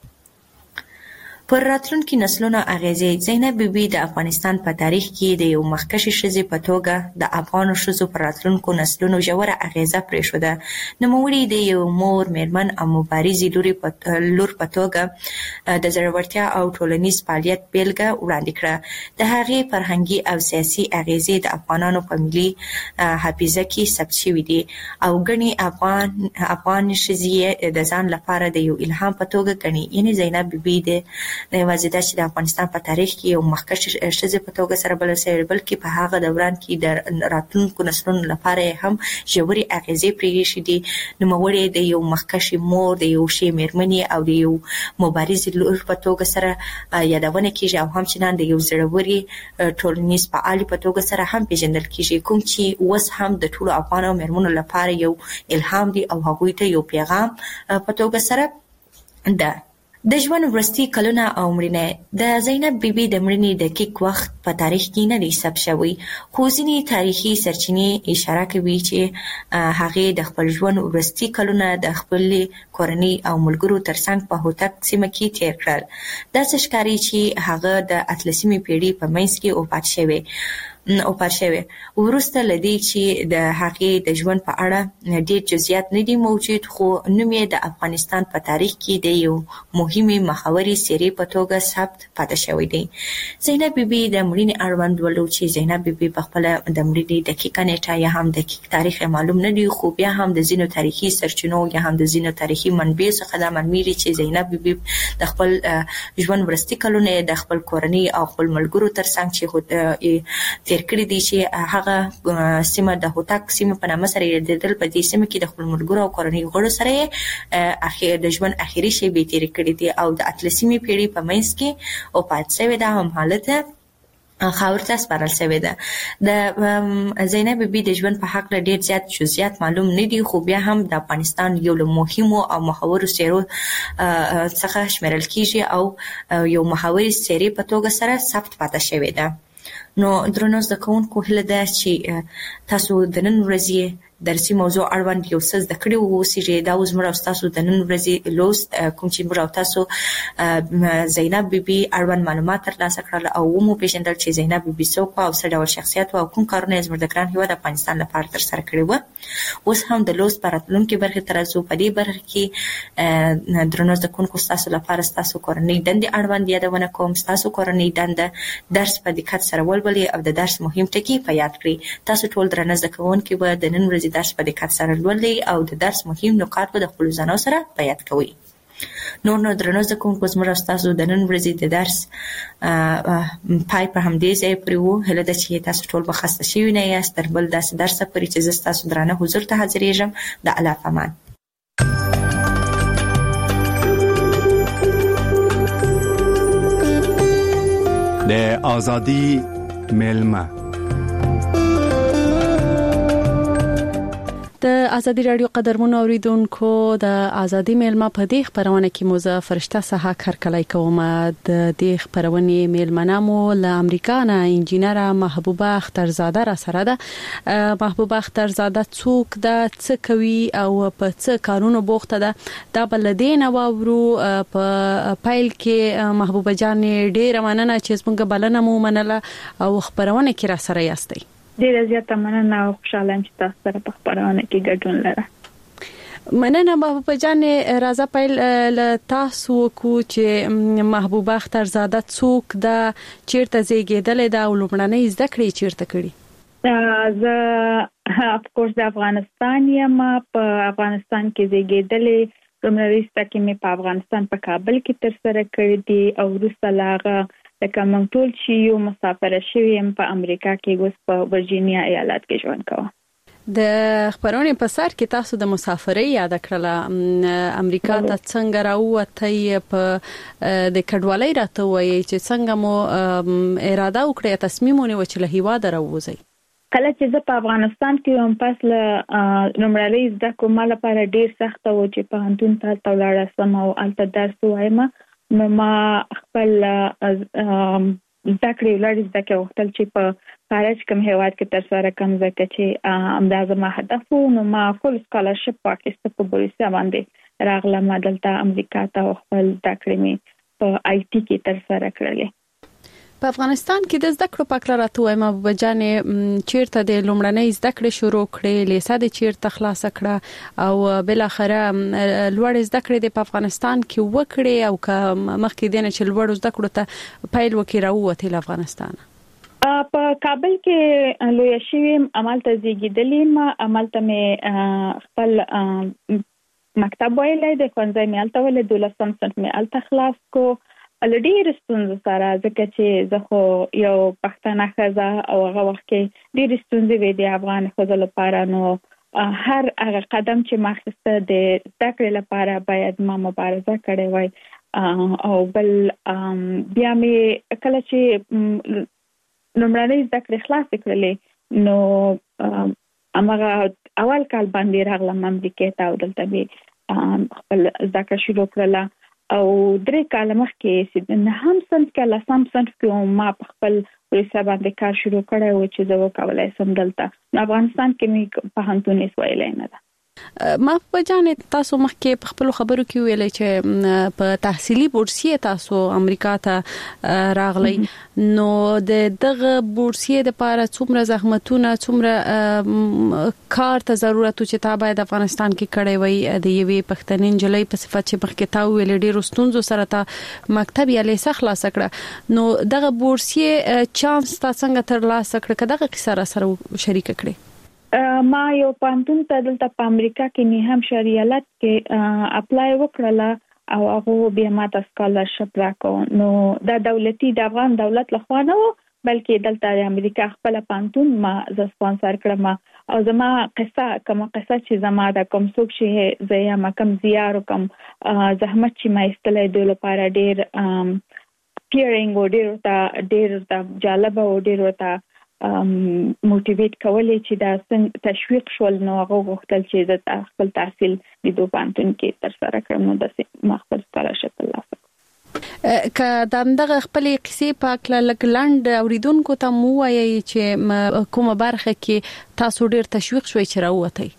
پر راتلونکي نسلونو اغیزې زینب بیبي د افغانستان په تاریخ کې د یو مخکښې ښځې په توګه د افغانو ښځو پر راتلونکو نسلونو ژوره اغیزه پرېښوده. نوموړې د یو مور، میرمن او مبارزې لور په توګه د زړورتیا او ټولنیز فعالیت بیلګه وړاندې کړه. د هغې فرهنګي او سیاسي اغیزې د افغانانو په ملي حافظه کې ثبت شوي دي او ګڼې افغان ښځې د ځان لپاره د یو الهام په توګه ګڼي. یعنې زینب بیبي نه یوازې دا چې د افغانستان په تاریخ کې یو مخکښې ښځې په توګه سره بلل شوې، بلکې په هغه دوران کې د راتلونکو نسلونو لپاره هم ژورې اغیزې پرېښې دي. نوموړې د یو مخکښې مور، د یو ښې میرمنې او د یو مبارزې لور په توګه سره یادونه کېږي او همچنان د یو زړورې ټولنیز فعالې په توګه سره هم پیژندل کېږي، کوم چې اوس هم د ټولو افغانو میرمنو لپاره یو الهام دی او هغوی ته یو پیغام په توګه سره ده. د ژوند وروستي کلونه او مړینه د زینب بیبي د مړینې دقیق وخت په تاریخ کې نه دی ثبت شوی، خو ځینې تاریخي سرچینې اشاره کوي چې هغې د خپل ژوند وروستي کلونه د خپلې کورنۍ او ملګرو ترڅنګ په هوتک سیمه کې تیر کړل. داسې ښکاري چې هغه د 18مې پېړۍ په منځ کې وفات شوې. او پارشوي ورسته لدی چې د هغې د ژوند په اړه ډېر جزئیات نه دي موجود، خو نوم یې د افغانستان په تاریخ کې د یو مهمه محوري سری په توګه ثبت پاتې شوی دی. زینب بیبي د مړینې اړوند ولو چې زینب بیبي په خپل د مړینې دقیقه نیټه یا هم دقیق تاریخ معلوم نه دی، خو بیا هم د ځینو تاریخي سرچینو یا هم د ځینو تاریخي منبع څخه دا معلومیږي چې زینب بیبي د خپل ژوند ورستي کلونه د خپل کورنۍ او خپل ملګرو ترڅنګ چې تیر کړی دي چې هغه سیمه د هوتک سیمه په نامه سره یادېدل، په دې سیمه کې د خپل ملګرو او کورنۍ غړو سره اخر د ژوند اخیری شی به تیر کړی دي او د 18مې پیړۍ په منځ کې او پات شوی دا هم حالت خاور ته سپارل شوی ده. د زینب بیبي د ژوند په حق له ډېر زیات جزئیات معلوم نه دي، خو بیا هم د افغانستان یو له مهمو او محورو څیرو څخه شمیرل کیږي او یو محوري څیرې په توګه سره ثبت پاتې شوی ده. نو درنو زده کوونکو هیله ده چې تاسو د نن ورځې درسي موضوع اړوند یو څه زده کړي وو. دا اوس موږ تاسو د نن ورځې لوست کوم چې موږ تاسو زینب بیبي اړوند معلومات ترلاسه کړل او مو پیژندل چې زینب بیبي څوک او څه ډول شخصیت او کوم کارونه زموږ د ګران هیواد افغانستان لپاره ترسره کړي وو. اوس هم د لوست پراتلونکو برخه ترازو په دې برخه کې درنو زده کوونکو تاسو لپاره تاسو کورنۍ دندې اړوند یادونه کوم. تاسو کورنۍ دنده درس په دقت سره ولولئ او د درس مهم ټکي په یاد کړئ. تاسو ټول درنه زده کوونکي به د نن ورځې درس په دقت سره لولئ او د درس مهم نکات به د خپل ځانو سره په یاد کوئ. نو درنو زده کوونکو زموږ تاسو د نن ورځې د درس پای په همدې ځای پورې وو. هیله ده چې تاسو ټول به خسته شوي نه یاست تر بل داسې درسه پورې چې زه ستاسو درانه حضور ته حاضرېږم. د الله په امان. د آزادی ملمه د ازادي رادیو قدرمن اوریدونکو د ازادي میلمه په دې خبرونه کې موزه فرشته صحه کارکلای کوم. د دې خبرونه میلمنه مو له امریکا نه انجینر محبوبه اخترزاده را سره ده. محبوبه اخترزاده څوک ده، څه کوي او په څه کارونو بوخته ده، دا بلدین او ورو په پایل کې محبوبه جان ډیره مننه چې څنګه بلنه مو منله او خبرونه کې را سره یاستئ. ډیره زیاته مننه او خوشاله یم چې تاسو سره په خبرونه کې ګډون لرم. مننه محبوبه جان. راځه پیل له تاسو کو چې محبوبه اخترزاده څوک ده، چیرته زیږیدلې ده او لومړنۍ زده کړې چیرته کړې؟ زه اف کورس د افغانستان یم. په افغانستان کې زیږیدلې. لومړنۍ زده کړې مې په افغانستان په کابل کې ترسره کړې دي او وروسته لاغه لکه موږ ټول چې یو مسافر شوی يم په امریکا کې، اوس په ورجینیا ایالت کې ژوند کوم. د خبرونه په سر کې تاسو د مسافرۍ یاد کړله. امریکا ته څنګه راووتئ، په د کډوالۍ راته وایي چې څنګه مو اراده وکړه، تصمیم ونیو چې له هیواد راووځئ؟ کله چې زه په افغانستان کې وم، پس له لومړنۍ زده کړو ما لپاره ډیر سخت و چې په هندون ته ولاړم او الته درس وایم. نو ما خپل زده کړې ولر زده کړې وختل چې په خارج کوم هیواد کې ترسره کوم ځکه چې امدازه ما هدف وو. نو ما فول سکالرشپ پاکستان په بوریسا باندې راغلم دلته امریکا ته خپل زده کړې مې په آی ټي کې ترسره کړلې. په افغانستان کې د زده کړو په اړه راته وایم محبوبه جان، چیرته د لومړنۍ زده کړې شروع کړې، لیسه د چیرته خلاص کړه او بل اخره لوړ زده کړې په افغانستان کې وکړې او مخکې دینه چې لوړ زده کړو ته پیل وکړي راووتې له افغانستان؟ په کابل کې لوی شوم، عملته زیږیدلې. عملته مې خپل مکتب ویلې د ښوونځي مې الته ولې 12 صنف مې الته خلاص کو. ډېر ستونزې سره ځکه چې زه خو یو پښتنه ښځه او هغه وخت کې ډېر ستونزې وې د افغان ښځو لپاره. نو هر هغه قدم چې ما اخیسته د زده کړې لپاره باید ما مبارزه کړې وای. او بل بیا مې کله چې لومړنۍ زده کړې خلاصې کړلې نو هغه اول کال باندې راغلم امریکا ته او دلته مې خپل زده کړه شروع کړله. او 3 کال مخکې چې نه هم صنف کې لسم صنف کې ما په خپل ورسره باندې کار شروع کړی و چې زه وکولای سم دلته افغانستان کې مې په هندونیس ویلای نه ده. ما په جانې تاسو مخکې په خپل خبرو کې ویلې چې په تحصیلي بورسیه تاسو امریکا ته راغلی نو دغه بورسیه د لپاره څومره زحمتونه څومره کار ته ضرورت چې تا باید افغانستان کې کړی وي د یوې پښتنې جلۍ په صفت چې مخکې تا ویلې ډېر ستونزو سره تا مکتب یا لیسه خلاص کړه نو دغه بورسیه چانس تا څنګه ترلاسه کړ کداغه قصه سره شریک کړي ما یو پانتون ته دلته په امریکا کې نه هم شریالت کې اپلای وکړله او هغه بیا ماته سکالرشپ راکو نو دا دولتي د افغان دولت لخوا نه بلکې دلته د امریکا خپل پانتون ما ز سپانسر کړم او زما قصه چې زما د کوم څوک شي زیا ما کم زیار کوم زحمت چې ما استلې د لپاره ډېر پیرینګ او ډېر جالب او ډېر وتا موټیویټ کولای چې دا څنګه تشویق شول نو هغه غوښتل چې د خپل تحصیل د دوه پانتون کې تر سره کړم نو د مخبر سکالرشپ ترلاسه که دغه خپل قصې پاک لګلند اوریدونکو ته مو وایي چې کومه برخه کې تاسو ډیر تشویق شوي چې راووتئ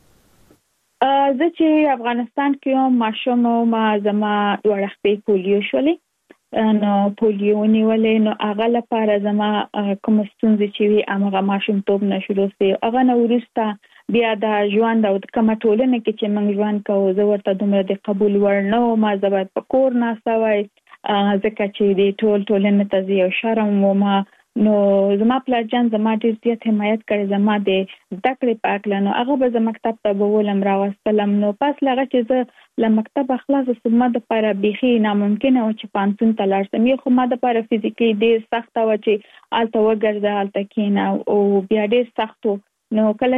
زه چې افغانستان کې ماشوم ما زما ورخپې پولیو شولې نو پولیو نیولې نو هغه لپاره زما کوم ستونزې چې وي هغه ماشوم توپ نه شروع سي هغه نو ورسته بیا د ژوند او د کوم ټولنه کې چې موږ ژوند کوو زه ورته دومره د قبول ورنو ما زبات په کور نه سوي ځکه چې د ټولنه ته یو شرم و ما نو زما پلان زما ډیر زیات حمایت کړي زما د ذکر پاکلنو هغه به زما مکتب ته بولم راوستلم نو پس لغه چې زه له مکتب خلاص سمه د لپاره بيخي ناممکن او چې پانتون تلار سم یو خو ما د لپاره فزیکي ډیر سخت و چې الته وګرځه الته کینا او بیا ډیر سختو نو کله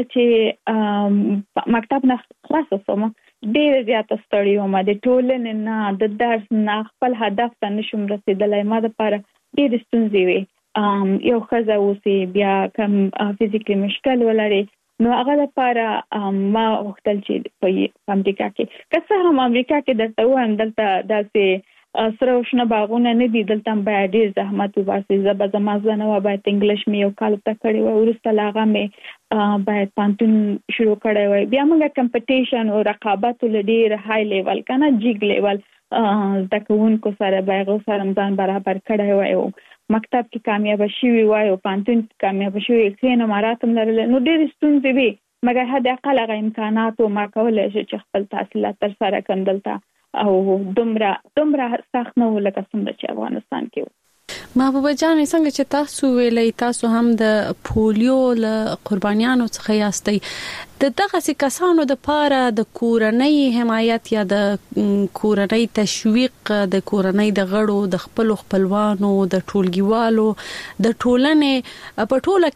چې مکتب نه خلاص سم ډیر زیات ستړی وم د ټولنې نه د درس نه خپل هدف ته نشم رسیدلای ما د لپاره ډیر ستونزې وي یو خزه اوسې بیا کم فزیکلی مشکل ولري نو هغه لپاره ما وختل چې په امریکا کې کله هم امریکا کې درته وایم دلته داسې سره وشنه باغونه نه دي دلته باید ډیر زحمت وباسي زما ځنه و باید انګلیش مې یو کال ته کړی و ورسته لاغه مې باید پانتون شروع کړی و بیا موږ کمپټیشن او رقابت ډیر های لیول کنه جیګ لیول د کوونکو سره باغ سره ځان برابر کړی و مکتب کې کامیاب شوی وای او پانتون کې کامیاب شوی خینه مراتب لرل نو ډېر ستونزې وي مګر هدا اقل غو امکانات او ما کولای شي چې خپل تحصیلات تر سره کندلتا او دومره سخت نه ولکه څنګه چې افغانستان کې محبوبه جان څنګه چې تاسو ویلې تاسو هم د پولیو له قربانیانو څخه یاستئ دغه کسانو د پاره د کورنۍ حمایت یا د کورنۍ تشویق د کورنۍ د غړو د خپلوانو د ټولګیوالو د ټولنې په ټوله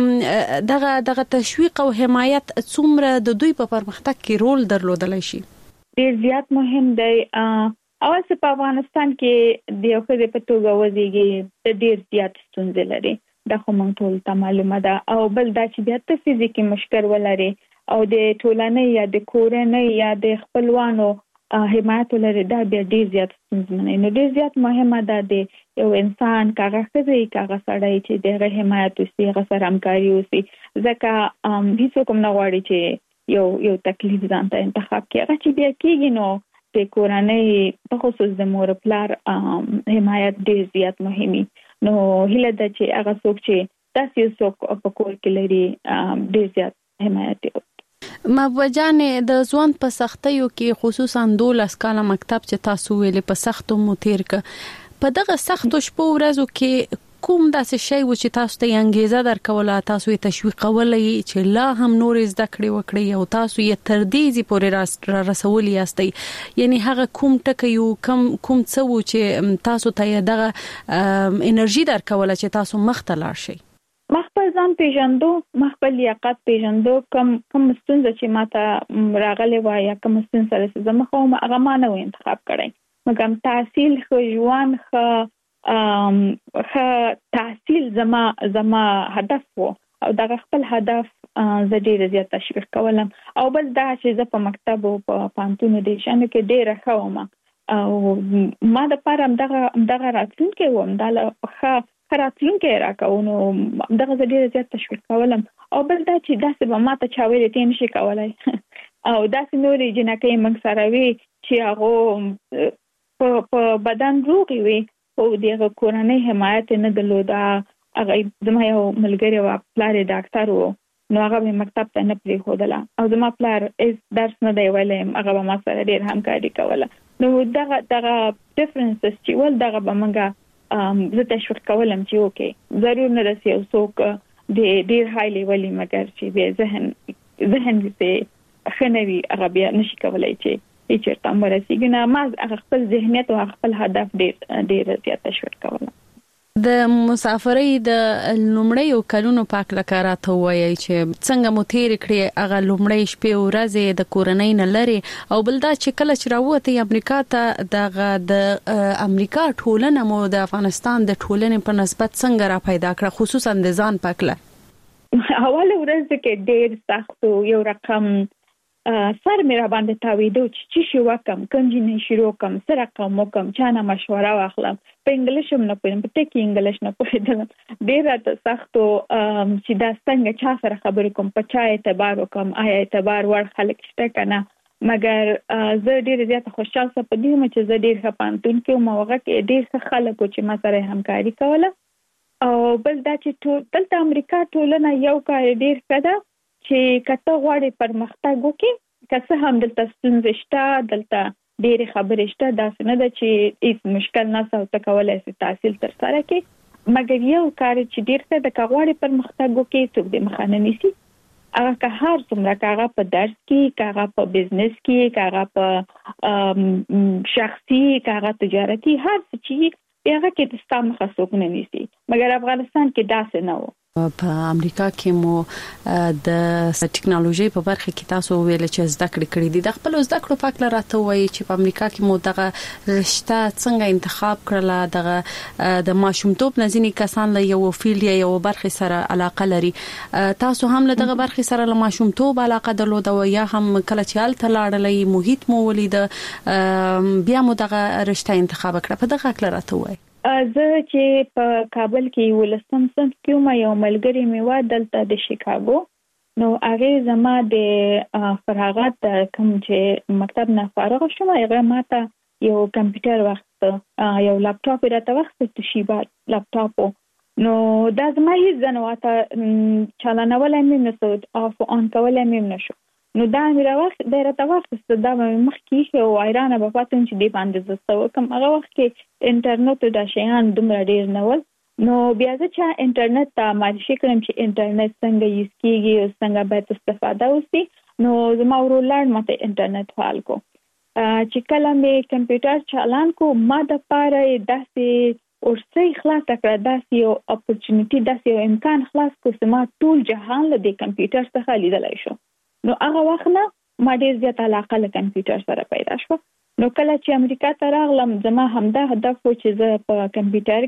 کې دغه تشویق او حمایت څومره د دوی په پرمختګ کې رول درلودلی شي ډیر زیات مهم دی اول څه په افغانستان کې د یو خزې په توګه وزيږي ډیر زیات ستونزې لري دا خو مونږ ټول ته معلومه ده او بل دا چې بیا ته فزیکي مشکل ولري او د ټولنې یا د کورنۍ یا د خپلوانو حمایت لري دا بیا ډیر زیات ستونزمن نو ډیر زیات مهمه ده د یو انسان کاغه خزې کاغه سړی چې دغه حمایت وسي هغه سره همکاري وسي ځکه هیڅ کوم نه غواړي چې یو تکلیف ځان ته انتخاب کړي هغه چې بیا کېږي نو د کورنۍ په خصوص د مور پلار حمایت ډیر زیات مهمي نو هله د چې هغه څوک چې تاسو څوک په کور کې لري ډیر زیات حمایت ما وجانې د ځوان په سختیو کې خصوصا 12 کاله مکتب چې تاسو ویلې په سختو متیر ک په دغه سختو شپو ورځو کې کوم داسې شی و چې تاسو ته انګیزه درکوله تاسو یې تشویقولې چې لا هم نور زده کړې وکړي او تاسو یې تر دې پورې رسول یاستئ یعنی هغه کوم ټکی کوم څه و چې تاسو ته دغه انرژي درکوله چې تاسو مخته لاړ شئ مخبل ځان پیژندو مخبل لیاقت پیژندو کوم ستونزه چې ماته راغلی و یا کوم ستونزه سره زما خو هغه ما نه انتخاب کړی مګم تحصیل خو ژوند تحصیل زما هدف وو او دا خپل هدف زه ډیر زیات تشویق کولم او بل دا چې زه په مکتب او په پانتون د شانو کې ډیر خوم او ما د پاره دغه راتلونکي وم دا راتلونکي راکونو دغه زه ډیر زیات تشویق کولم او بل دا چې داسې به ما ته چا ویلې تین شي کولای او داسې نورې جنکې موږ سره وي چې هغه په بدن روغ وي او دغه کورنۍ حمایت نه درلوده. هغه زما یو ملګری و پلار ډاکټر و نو هغه به مکتب ته نه پریښودله او زما پلار درس نه دی ویلی هغه به ما سره ډېر همکاري کوله. نو دغه ډیفرنسز چې ول دغه به موږ زه تشویق کولم چې اوکې ضرور نه رسي او څوک ډېر های لیولي مګر چې به ذهن دې خنوي هغه بیا نشي کولای چې چیرته مرسیږي. نه ما هغه خپل ذهنیت او خپل هدف ډېر زیات تشویق کولم. د مسافرۍ د لومړیو کلونو پاک لکارات وایي چې څنګه مو تیر کړی هغه لومړی شپې او ورځې د کورنۍ نه لري او بل دا چې کله چې راوته امریکا ته د امریکا ټولنه مو د افغانستان د ټولنې په نسبت څنګه را پیدا کړه خصوصا د ځان پاکله؟ اول ورځ کې ډېر سخت یو رقم سر مې را باندې تاویدو چې شي وکم کنجینې شروع کوم سره کوم کوم چانه مشوره واخلم په انګلیش هم نه پوهیم په ټکی انګلیش نه پوهیدم ډېر راته سخت چې دا څنګه چا سره خبرې کوم په چا اعتبار وکم آیا اعتبار ور خلک شته کنه. مګر زه ډېر زیات خوشاله سم په دې چې زه ډېر خپانتون کې موغه کې ډېر خلک چې ما سره همکاري کوله او بل دا چې دلته امریکا ټولنه یو کار ډېر کړه چې کته غواړي پرمختګ وکړي که هم دلته ستونزې شته دلته ډېر خبرې شته داسې نه ده چې هیڅ مشکل نه څه کولای شي تحصیل تر سره کې مګر یو کار چې ډېر څه د غواړي پرمختګ وکړي څوک دې مخانه نیسي هغه که هر څومره کاغه په درس کې کاغه په بزنس کې کاغه په شخصي کاغه تجارتي هر څه چې هغه کې د ستام خصوص نه نیسي مګر افغانستان کې داسې نه و. په امریکا کې مو د ټکنالوژي په برخه کې تاسو ویل چې زده کړې دي د خپل زده کړو پاک لراته وایي چې په امریکا کې مو دغه رشته څنګه انتخاب کړله دغه د ماشومتوب نزینی کسان له یو فیلډ یا یو برخه سره علاقه لري تاسو هم له دغه برخه سره له ماشومتوب علاقه درلوده او یا هم کله چې ال تلاړلې محیط مو ولید بیا مو دغه رشته انتخاب کړه په دغه لراته وایي. زه چې په کابل کې ولسم صنف کې ما یو ملګری مې و دلته د شیکاګو نو هغه زما د فراغت کوم چې مکتب نه فارغ شوم هغه ماته یو کمپیوټر وخت یو لپټاپ راته وخت توشیبا لپټاپ نو دا زما هیڅ ځنواته چالانول مې نسو اف اون کول مې نشو نو دا مې وخت د راته وخت دا مخ کې او ایران په پاتون چې دی باندې زستو کوم هغه وخت کې انټرنیټ د شیان دومره ډیر نه ول نو بیا چې انټرنیټ ته معرفي کړم چې انټرنیټ څنګه یوز کیږي او څنګه باید استفاده وشي نو زما ورولار ماته انټرنیټ فعال کو چې کله مې کمپیوټر چالان کو ما د پاره داسې ورسې خلاص کړه داسې یو اپورچونټی داسې یو امکان خلاص کو چې ما ټول جهان له دې کمپیوټر څخه لیدلای شو نو هغه وخت نه ما ډیر زیات علاقه له کمپیوټر سره پیدا شو نو کله چې امریکا ته راغلم زما همدا هدف و چې زه په کمپیوټر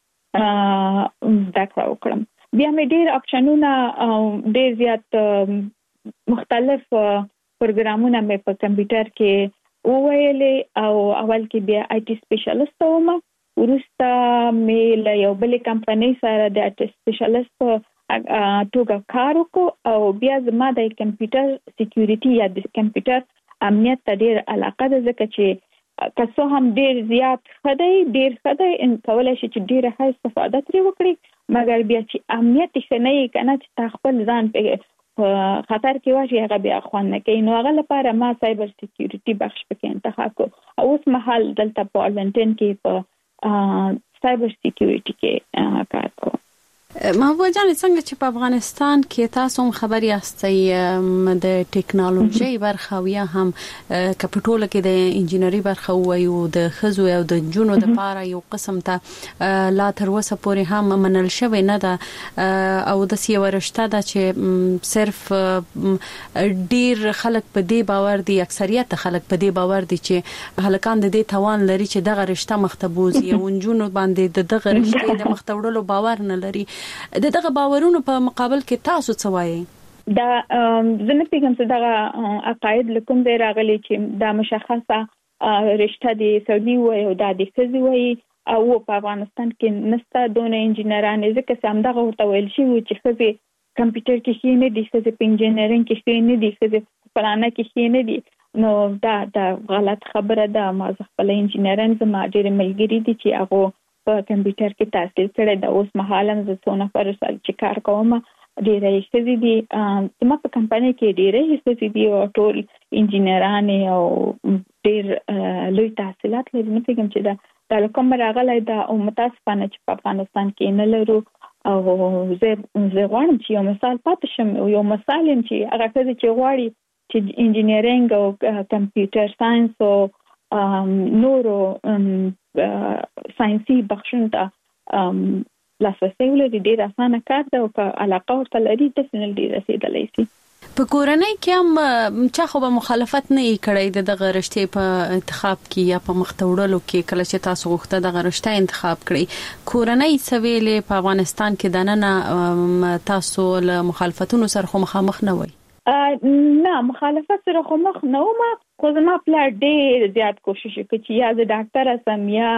کې زده کړه وکړم بیا مې ډیر اپشنونه ډیر زیات مختلف پروګرامونه مې په کمپیوټر کې وویلې او اول کې بیا آی ټي سپیشلیست وم ورسته مې له یو بل کمپنۍ سره د آی ټي سپیشلیست توګه کار وکړ او بیا زما د کمپیوټر سکیورټي یا د کمپیوټر امنیت ته ډیر علاقه ده ځکه چې تاسو هم ډیر زیات خدای ان کولای شي چې ډیره ښه استفاده ترې وکړي مګر بیا چې امنیت ښه نه کنه چې خپل ځان په خطر کې واچي هغه بیا خوان نه کوي نو هغه لپاره ما سایبر سکیورټي بخش پکې انتخاب کړ او اوس مهال دلته په ارلنټن کې په سایبر سکیورټي کې کار کوم. محبوبه جان څنګه چې په افغانستان کې تاسو هم خبري یاستئ د ټکنالوژي برخه او یا هم کپټول کې د انجینری برخه وایو د خزو او د جنونو د پاره یو قسم ته لا تر اوسه پورې هم منل شوی نه ده او د سیو رشته ده چې صرف ډیر خلک په دې باور دي اکثریت خلک په دې باور دي چې هلکان د دې توان لري چې دغه رشته مختبوزي او جنونو باندې دغه رشته د مختوړلو باور نه لري دغه باورونو په مقابل کې تاسو څه وایي؟ دا زنه پیغام څه دغه عقاید لکم دی راغلي چې دا مشخصه رشته دي سعودي وي او د خزي وي او په افغانستان کې نسته دونه انجینران ځکه چې همدغه ورته ویل شي چې خزي کمپیوټر کې شي نه دي څه په انجینرینګ کې شي نه دي څه پلانه کې شي نه دي نو دا غلط خبره ده. ما خپل انجینران زما ډېر ملګری دي چې هغه په کمپیوټر کې تحصیل کړی دا اوس مهاله زه څونه پر سال چې کار کوم ډېر یې دي زما په کمپنی کې ډېر یې دي او ټول انجینران او ډېر لوی تحصیلات لري. نو کوم چې دا کوم راغلی دا او متاسفانه چې په افغانستان کې نه لرو او زه غواړم چې یو مثال پاتې شم او یو مثال چې هغه څه چې غواړي چې انجینرینګ او کمپیوټر ساينس او نورو ساينسي بخښنه ته لاسرسي ولري ډېر اسانه کار ده او که علاقه ورته لري ډیفینټلی رسیدلی شي. په کورنۍ کې هم چا خو به مخالفت نه کړی دغه رشتې په انتخاب کې یا په مختوړلو کې کله چې تاسو غوښته دغه رشته انتخاب کړی کورنۍ سویلې په افغانستان کې دننه تاسو له مخالفتونو سره مخامخ نه وای؟ نه مخالفت سره خو مخ نه وم خو زما پلار ډېر زیات کوشش وکړ چې یا زه ډاکټر سم یا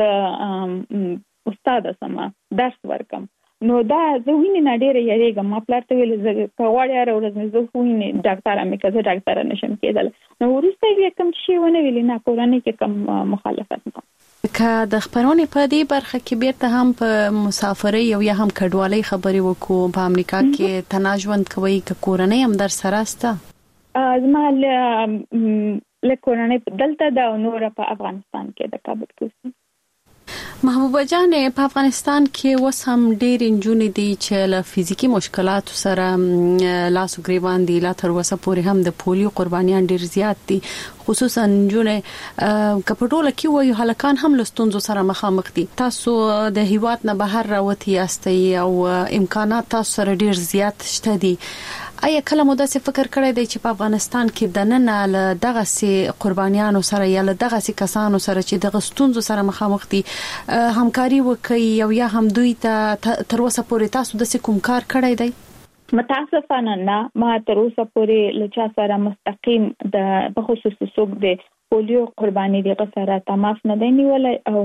زه استاد سم درس ورکم. نو دا زه وینې نه ډېر یریږم. ما پلار ته ویل زه کواړی هر ورځ مې زه وینې ډاکټر مې کزه ډاکټر نشم کېدل. نو ورسته یې کوم شي ونه ویل نه کورنۍ کې کوم مخالفت نه. که د خبرونې په دې برخه کې بیرته هم په مسافرۍ او یا هم کډوالۍ خبرې وکړو په امریکا کې تناژوند کوي که کورنۍ هم در سره سته؟ زما له کورنۍ دلته دا نور په افغانستان کې د کابل کې. محبوبه جان په افغانستان کې اوس هم ډېر انجونې دي چې له فزیکی مشکلاتو سره لاس او ګریوان دي. لا تر اوسه پورې هم د پولیو قربانیان ډېر زیات دي خصوصا انجونې کپټوله کې وایي هلکان هم له ستونزو سره مخامخ دي. تاسو د هیواد نه بهر راوتی یاستئ او امکانات تاسو سره ډېر زیات شته دي. آیا کله مو داسې فکر کړی دی چې په افغانستان کې د نن له دغه سي قربانیانو سره یا له دغه سي کسانو سره چې دغه ستونزو سره مخامخ دي همکاري وکړي او یا هم دوی ته تر اوسه پورې تاسو د کوم کار کړی دی؟ متاسفانه نه ما تر اوسه پورې لچا سره مستقیم د بخصوص سوق د پولیو قرباني دغه سره تماس نه دی نیولای او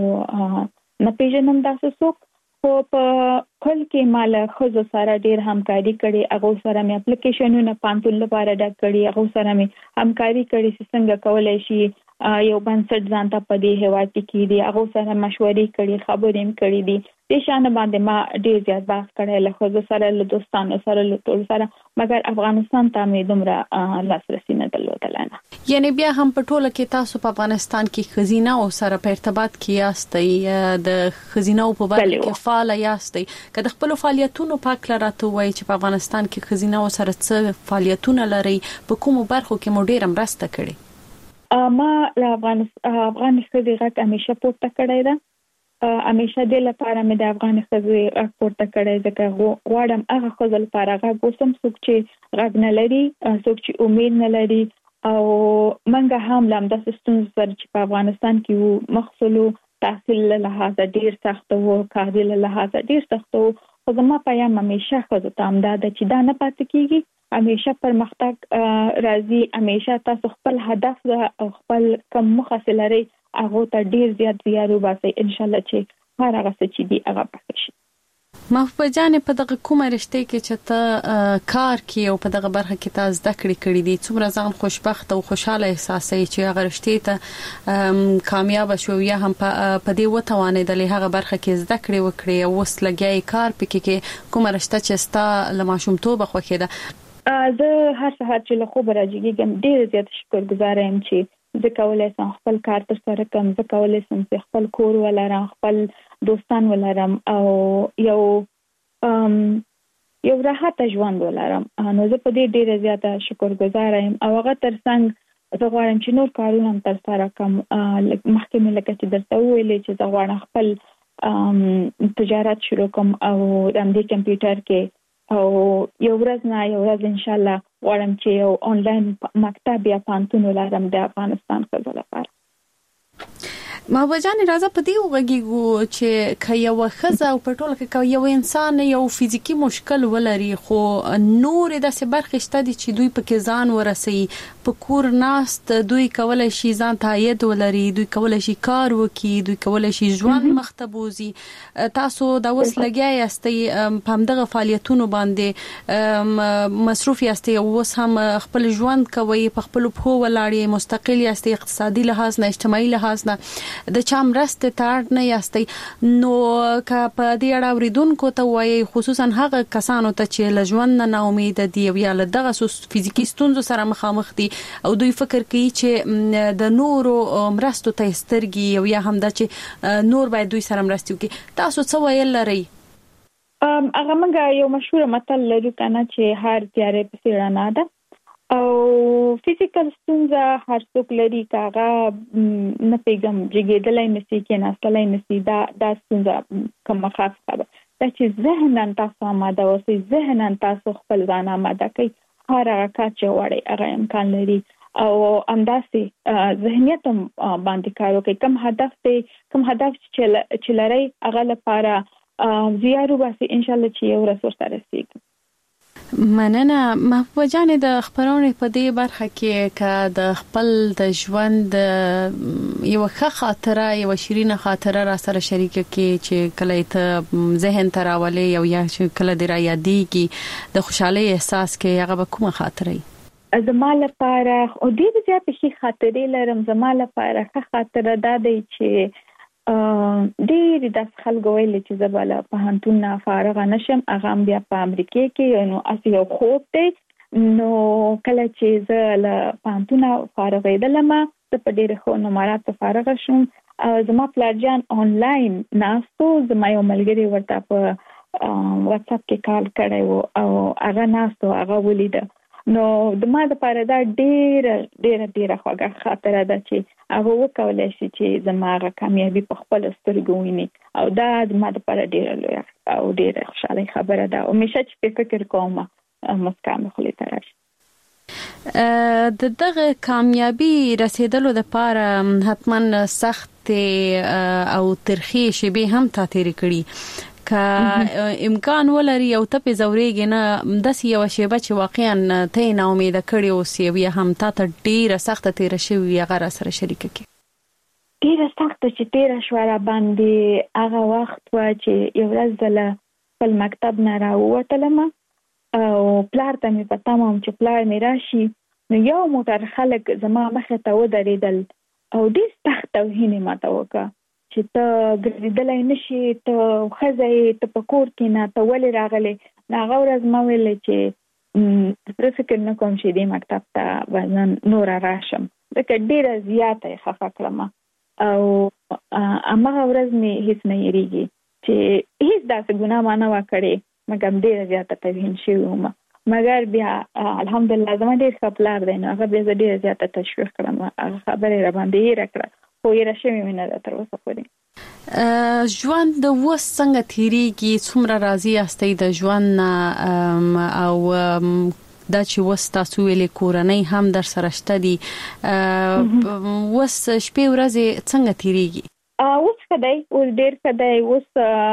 نه پیژنم تاسو سوق خو په کل کې مال خزو سره ډیر همکاري کړي. هغه سره مې اپلیکیشنونه پانتون لپاره ډک کړي. هغه سره مې همکاري کړي چې څنګه کولای شي یو بنسټ ځان ته په دې هوا کې دي. هغه سره مشورې کړي خبرې هم کړي دي. د شان باندې ما ډیر زیات بحث کړی له خزو سره له دوستانو سره له ټول سره مګر افغانستان ته مې دومره لاسرسي نه درلودل. یعنی بیا هم په ټوله کې تاسو په افغانستان کې خزینه او سره په ارتباط کې یاستئ د خزینه او په برخه کې فعال یاستئ. که د خپل فعالیتونو په اړه راته وایي چې په افغانستان کې خزینه او سره څه فعالیتونه لري په کومو برخو کې مو ډیر مرسته کړې؟ ما له افغان خزې غږ همیشه پورته کړی ده. همیشه د لپاره مې د افغان خزې غږ پورته کړی ځکه غواړم هغه خزې لپاره غږ وسم څوک چې غږ نه لري څوک چې امید نه لري او منګه هم لم د ستونزو سره چې په افغانستان کې مخصلو تحصیل له لحاظ ډیر سخت او کاري له لحاظ ډیر سخت او خو زما پیغام همیشه خزو ته امداد چې دا نه پاتې کیږي. همیشه پرمختګ راځي. همیشه تاسو خپل هدف او خپل کوم مخه لري هغه ته ډیر زیات زیارو باسي ان شاء الله چې هر هغه څه چې دی هغه پاتې شي. محبوبه جان په دغه کومه رشته کې چې ته کار کوي او په دغه برخه کې تاسو زده کړې دي څومره ځان خوشبخت او خوشاله احساسوي چې هغه رشته ته کامیاب شو یا هم په دې وتوانېدل هغه برخه کې زده کړې وکړي او وس لګي کار پکې کې کومه رشته چې ستا لماشومتوب خوښه ده؟ زه هر سهار چې له خوب راځم ډیر زیات شکرګزار یم چې زه کولای شم خپل کار تر سره کوم. زه کولای شم چې خپل کور ولرم خپل دوستان ولرم او یو راحت ژوند ولرم. نو زه په دې ډیر زیات شکرګزار یم او هغه ترڅنګ زه غواړم چې نور کارونه تر سره کوم. مخکې مې لکه چې درته ویلې چې زه غواړم خپل تجارت شروع کوم او د دې کمپیوټر کې او یو ورځ ان شاء الله غواړم چې یو آنلاین مکتب یا پانتون ولرم د افغانستان خزو لپاره. محبوبه جان راځه په دې وګړو چې کيو خزه او په ټوله کې یو انسان یو فزیکی مشکل ولري خو نور د سبرخ شته دي چې دوی په ځان ورسي په کور ناست دوی کولای شي ځان تایید ولري دوی کولای شي کار وکړي دوی کولای شي ژوند مختبوزي تاسو دا وس لګیا یاستئ په همدغه فعالیتونو باندې مصروف یاستئ او اوس هم خپل ژوند کوي په خپل په ولاړې مستقل یاستئ اقتصادي لحاظ نه اجتماعي لحاظ نه د چا مرسته تاړ نه یاستئ نو که په دې اړه اوریدونکو ته وایي خصوصا هغه کسانو ته چې له ژوند نه امید دي یا له دغه فزیکی ستونزو سره مخامخ دي او دوی فکر کوي چې د نورو مرستو ته سترګي او یا هم د چې نور باید دوی سره مرستي وکړي تاسو څه ویل لري هغه موږ یو مشهور متل لرو کنه چې هر تیارې په څیړنه ده او فزیکل ستونزه هر څوک لري کاغه نه پیغام جګېدلای نشي کې ناستلای نشي دا ستونزه کوم خاص خبره دا چې ذهنن تاسو آماده اوسئ ذهنن تاسو خپل ځان آماده کړئ هر هغه کار چې وړي هغه امکان لري او انداسي ذهنیت باندې کار وکړي کوم هدف چې لري هغه لپاره زیارو باسي ان شاء الله چې یو رسول سره رسیږي مننه محبوبه جان د خبرونې په دې برخه کې که د خپل د ژوند یو ښه خاطره یو شیرینه خاطره را سره شریک کې چې کله ته ذهن ته راولي او یا کله د را یادېږي د خوشحالي احساس کې هغه به کومه خاطره زما لپاره او ډېر زیات شي خاطرې لرم زما لپاره ښه خاطره دا دی چې ډېر د خلکو ویل چې زباله په هنتون فارغ نشم هغه بیا په امریکا کې نو اسی یو خوب دی نو کله چې زه له پانتون فارغېدلم زه په ډېر خو نمرات فارغ شوم زما پلارجان آنلاین ناستو زما یو ملګری ورته په واتس اپ کې کال کړی او هغه ناستو هغه ولیده نو د ما د پاره دا ډېر خوږه خاطره ده چې هغه وکولای شي چې زموږه کامیابی په خپل سترګو ویني او دا د ما د پاره ډېر لوی او ډېر خوشاله خبره ده او مشه چې فکر کوم مسکان خلې ترش دغه کامیابی رسیدلو لپاره حتما سخت او ترخی شیبه هم تاتری کړي که امکان ولري او ته په زوريږي نه د یو شیبه چې واقعا ته نه امید کړی او سی بیا هم ته ډیره سخت تیر شوی هغه سره شریک کی ډیره سخت چې تیر شو را باندې هغه وخت و چې یو ورځ له خپل مکتب نه راووتلم او پلار ته مې پته مم چې پلار مې راشي نو یو موټر خلک زما مخه ته ودرېدل او ډیر سخت توهین ماته وکړه چې ته ګرځیدلای نشي ته خزې ته پکور کې نه ته ولې راغلې هغه ورځ ما ویل چې فکر نه کوم چې دې مکتب ته ورنن نور راشم دا ډیره زیاته خفه کړم او هغه ورځ مې هیڅ نه یریږي چې هیڅ داسې ګناه ما نه وکړې مګر ډیره زیاته توهین شوم مګر بیا الحمدلله زما ډیر خپلار دی نو هغه بیا ډیره زیاته تشویق کړم هغه خبره را باندې راکړه خو یې راشي مې نه تر اوسه پورې ژوند د وس څنګه تیریږي څومره راضي یاستئ د ژوند او دا چې وس تاسو ویلې کورنۍ هم در سره شته دي وس شپې ورځې څنګه تیریږي اوس کدی ول ډیر کدی اوس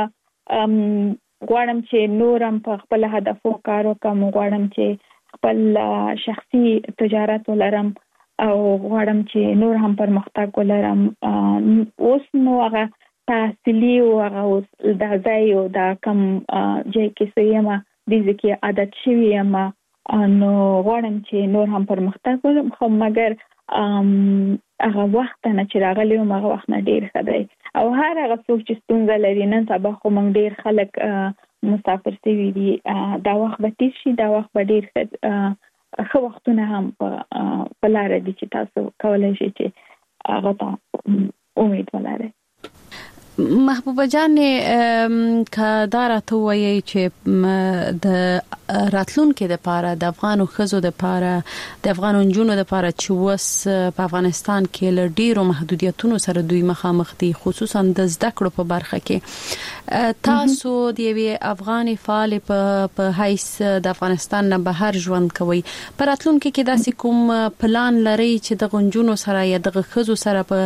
غواړم چې نورم په خپل هدفو کار وکم غواړم چې خپل شخصي تجارت ولرم او غواړم چې نور هم پرمختګ ولرم اوس نو هغه تحصیلي او هغه د ځای او د کم ځای کې سیمه د ځکه عادت شوی یم نو غواړم چې نور هم پرمختګ وکړم خو مګر هغه وخت نه چې راغلی و هغه وخت نه ډیر خدای او هر هغه څوک چې ستونزه لري نن سبا خو موږ ډیر خلک مسافر شوي دي دا وخت به تیر شي دا وخت به ډیر خو وختونه هم په لار دي چې تاسو کولای شئ چې هغه ته امید ولرئ محبوبه جان کدار ته وایي چې د راتلونکو لپاره د افغانو خزو لپاره د افغانو جنونو لپاره چې وس په افغانستان کې له ډیرو محدودیتونو سره دوی مخامخ دي خصوصا د زده کړو په برخه کې تاسو د یوې افغاني فعال په حیث د افغانستان نه بهر ژوند کوي پر راتلونکو کې داسې کوم پلان لري چې د غنجونو سره یا د خزو سره په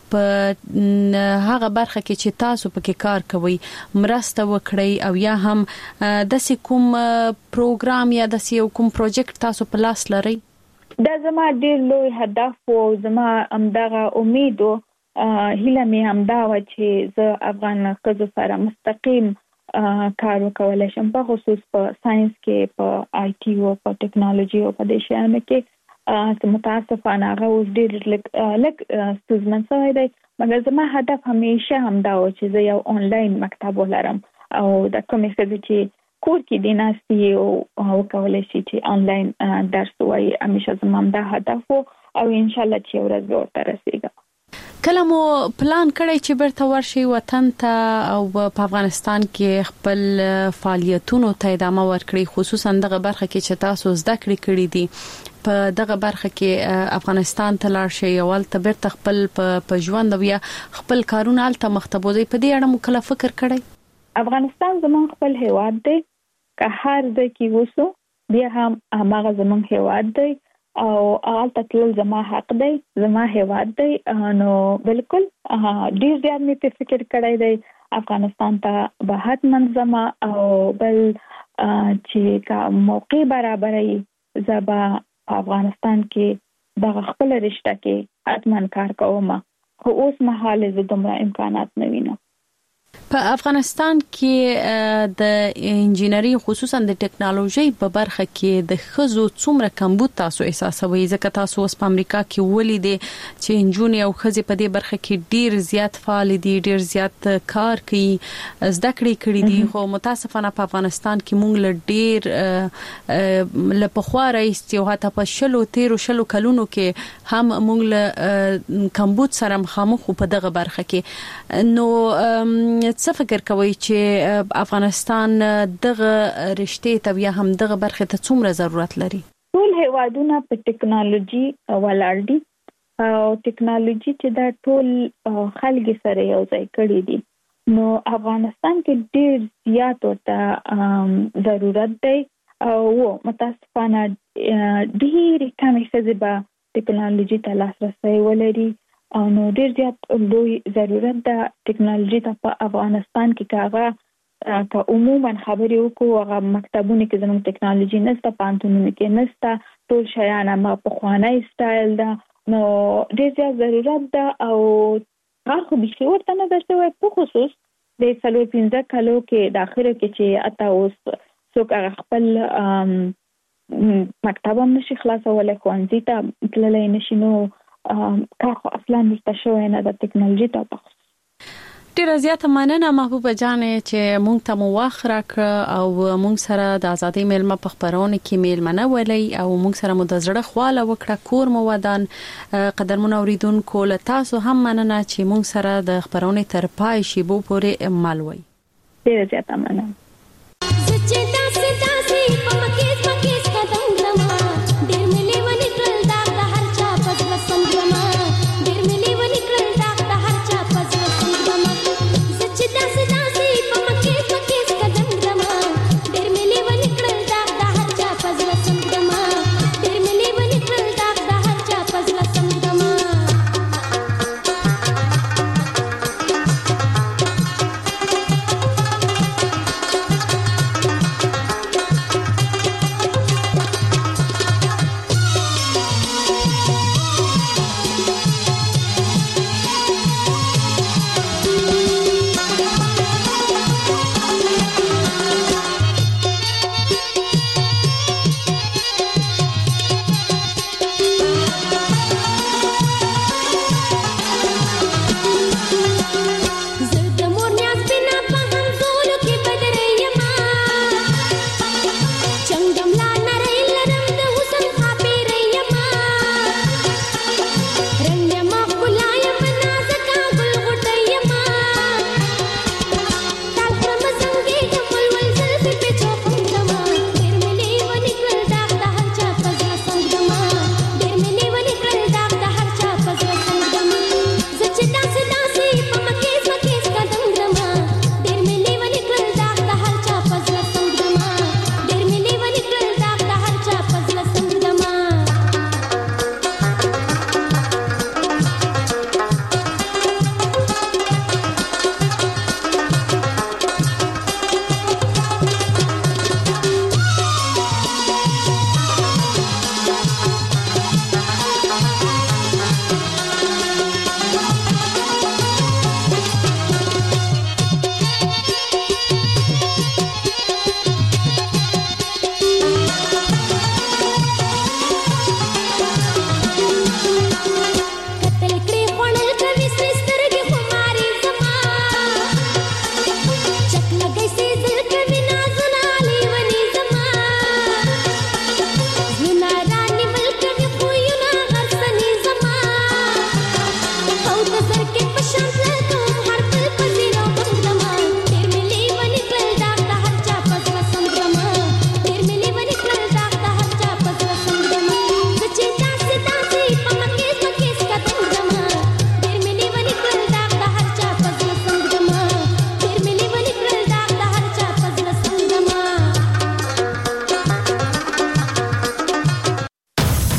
په هغه برخه کې چې تاسو پکې کار کوئ مرسته وکړئ او یا هم د کوم پروګرام یا د کوم پروجیکټ تاسو په لاس لرئ؟ دا زما ډېر لوی هدف او زما همدغه امید او هیله مې همدا و چې زه افغان ښځو سره مستقیم کار وکولای شم، په خصوص په ساينس کې، په آی ټي او په ټیکنالوژي او په دې شیانو کې. متاسفانه هغه اوس ډېر لږ ستونزمن شوی دی، مګر زما هدف همیشه همدا و چې زه یو آنلاین مکتب ولرم او د کومې ښځې چې کور کې دي ناستې او وکولای شي چې آنلاین درس وایي. همیشه زما همدا هدف و او ان شاء الله چې ورځ به ورته رسیږم. کله مو پلان کړی چې بیرته ورشي وطن ته او په افغانستان کې خپل فعالیتونو ته ادامه ورکړي، خصوصا دغه برخه کې چې تاسو زده کړې دي په دغه برخه کې افغانستان ته لاړ شئ او ته بیرته خپل په ژوند بیا خپل کارونه الته مختبوزي، په دې اړه مو کله فکر کړی؟ افغانستان زمون خپل هیواد دی، که هر ځای کې وسو بیا هم هغه زمون هیواد دی او الته تل زما حق دی، زما هیواد دی. نو بالکل ډیر زیات مې په فکر کړی دی افغانستان ته به حتما زما او بل چې کا موقع برابرې زبا افغانستان کې د خپل رشتہ کې حتما کار کوم، خو اوس مهال زه دومره امکانات نه وینم. په افغانستان کې د انجینری خصوصا د ټیکنالوژي په برخه کې د ښځو څومره کمبود تاسو احساسوي؟ ځکه تاسو اوس په امریکا کې ولیدې چې انجونې او ښځې په دې برخه کې ډیر زیات فعال دي، ډیر زیات کار کوي، زده کړې کړې دي، خو متاسفانه په افغانستان کې موږ له ډیر لپخوا راځي او حتی په 13 کلونو کې هم موږ له کمبود سره مخامخ په دغه برخه کې. نو څه فکر کوي چې افغانستان دغه رشتې ته یا هم دغه برخه ته څومره ضرورت لري؟ ټول هیوادونه په ټیکنالوژي ولاړ دي او ټیکنالوژي چې دا ټول خلک سره یو ځای کړي دي، نو افغانستان کې ډیر زیات ورته ضرورت دی او متاسفانه ډیر کم ښځې به ټیکنالوژي ته لاسرسي ولري او نو ډیر زیات لوی ضرورت ده ټیکنالوژي ته په افغانستان کې. که عموما خبرې وکړو هغه مکتبونه کې زموږ ټیکنالوژي نشته، پانتونونه کې نشته، ټول شیان ما په خوانی سټایل ده، نو ډیر زیات ضرورت ده او هغه خو به ورته نه درته په خصوص د 15 کالو کې د اخره کې چې اته اوس څوک هغه خپل مکتب هم نشي خلاصولای، ښوونځي ته تللی نشي، نو کار خو اصلا نشته شوی نه د ټیکنالوژي ته په خصوص. ډیره زیاته مننه محبوبه جانې چې مونږ ته مو وخت راکړ او مونږ سره د ازادۍ میلمه په خبرونه کې میلمنه ولې او مونږ سره مو د زړه خواله وکړه، کور مو ودان. قدرمن اوریدونکو له تاسو هم مننه چې مونږ سره د خبرونه تر پای شیبو پورې مل وي. ډیره زیاته مننه.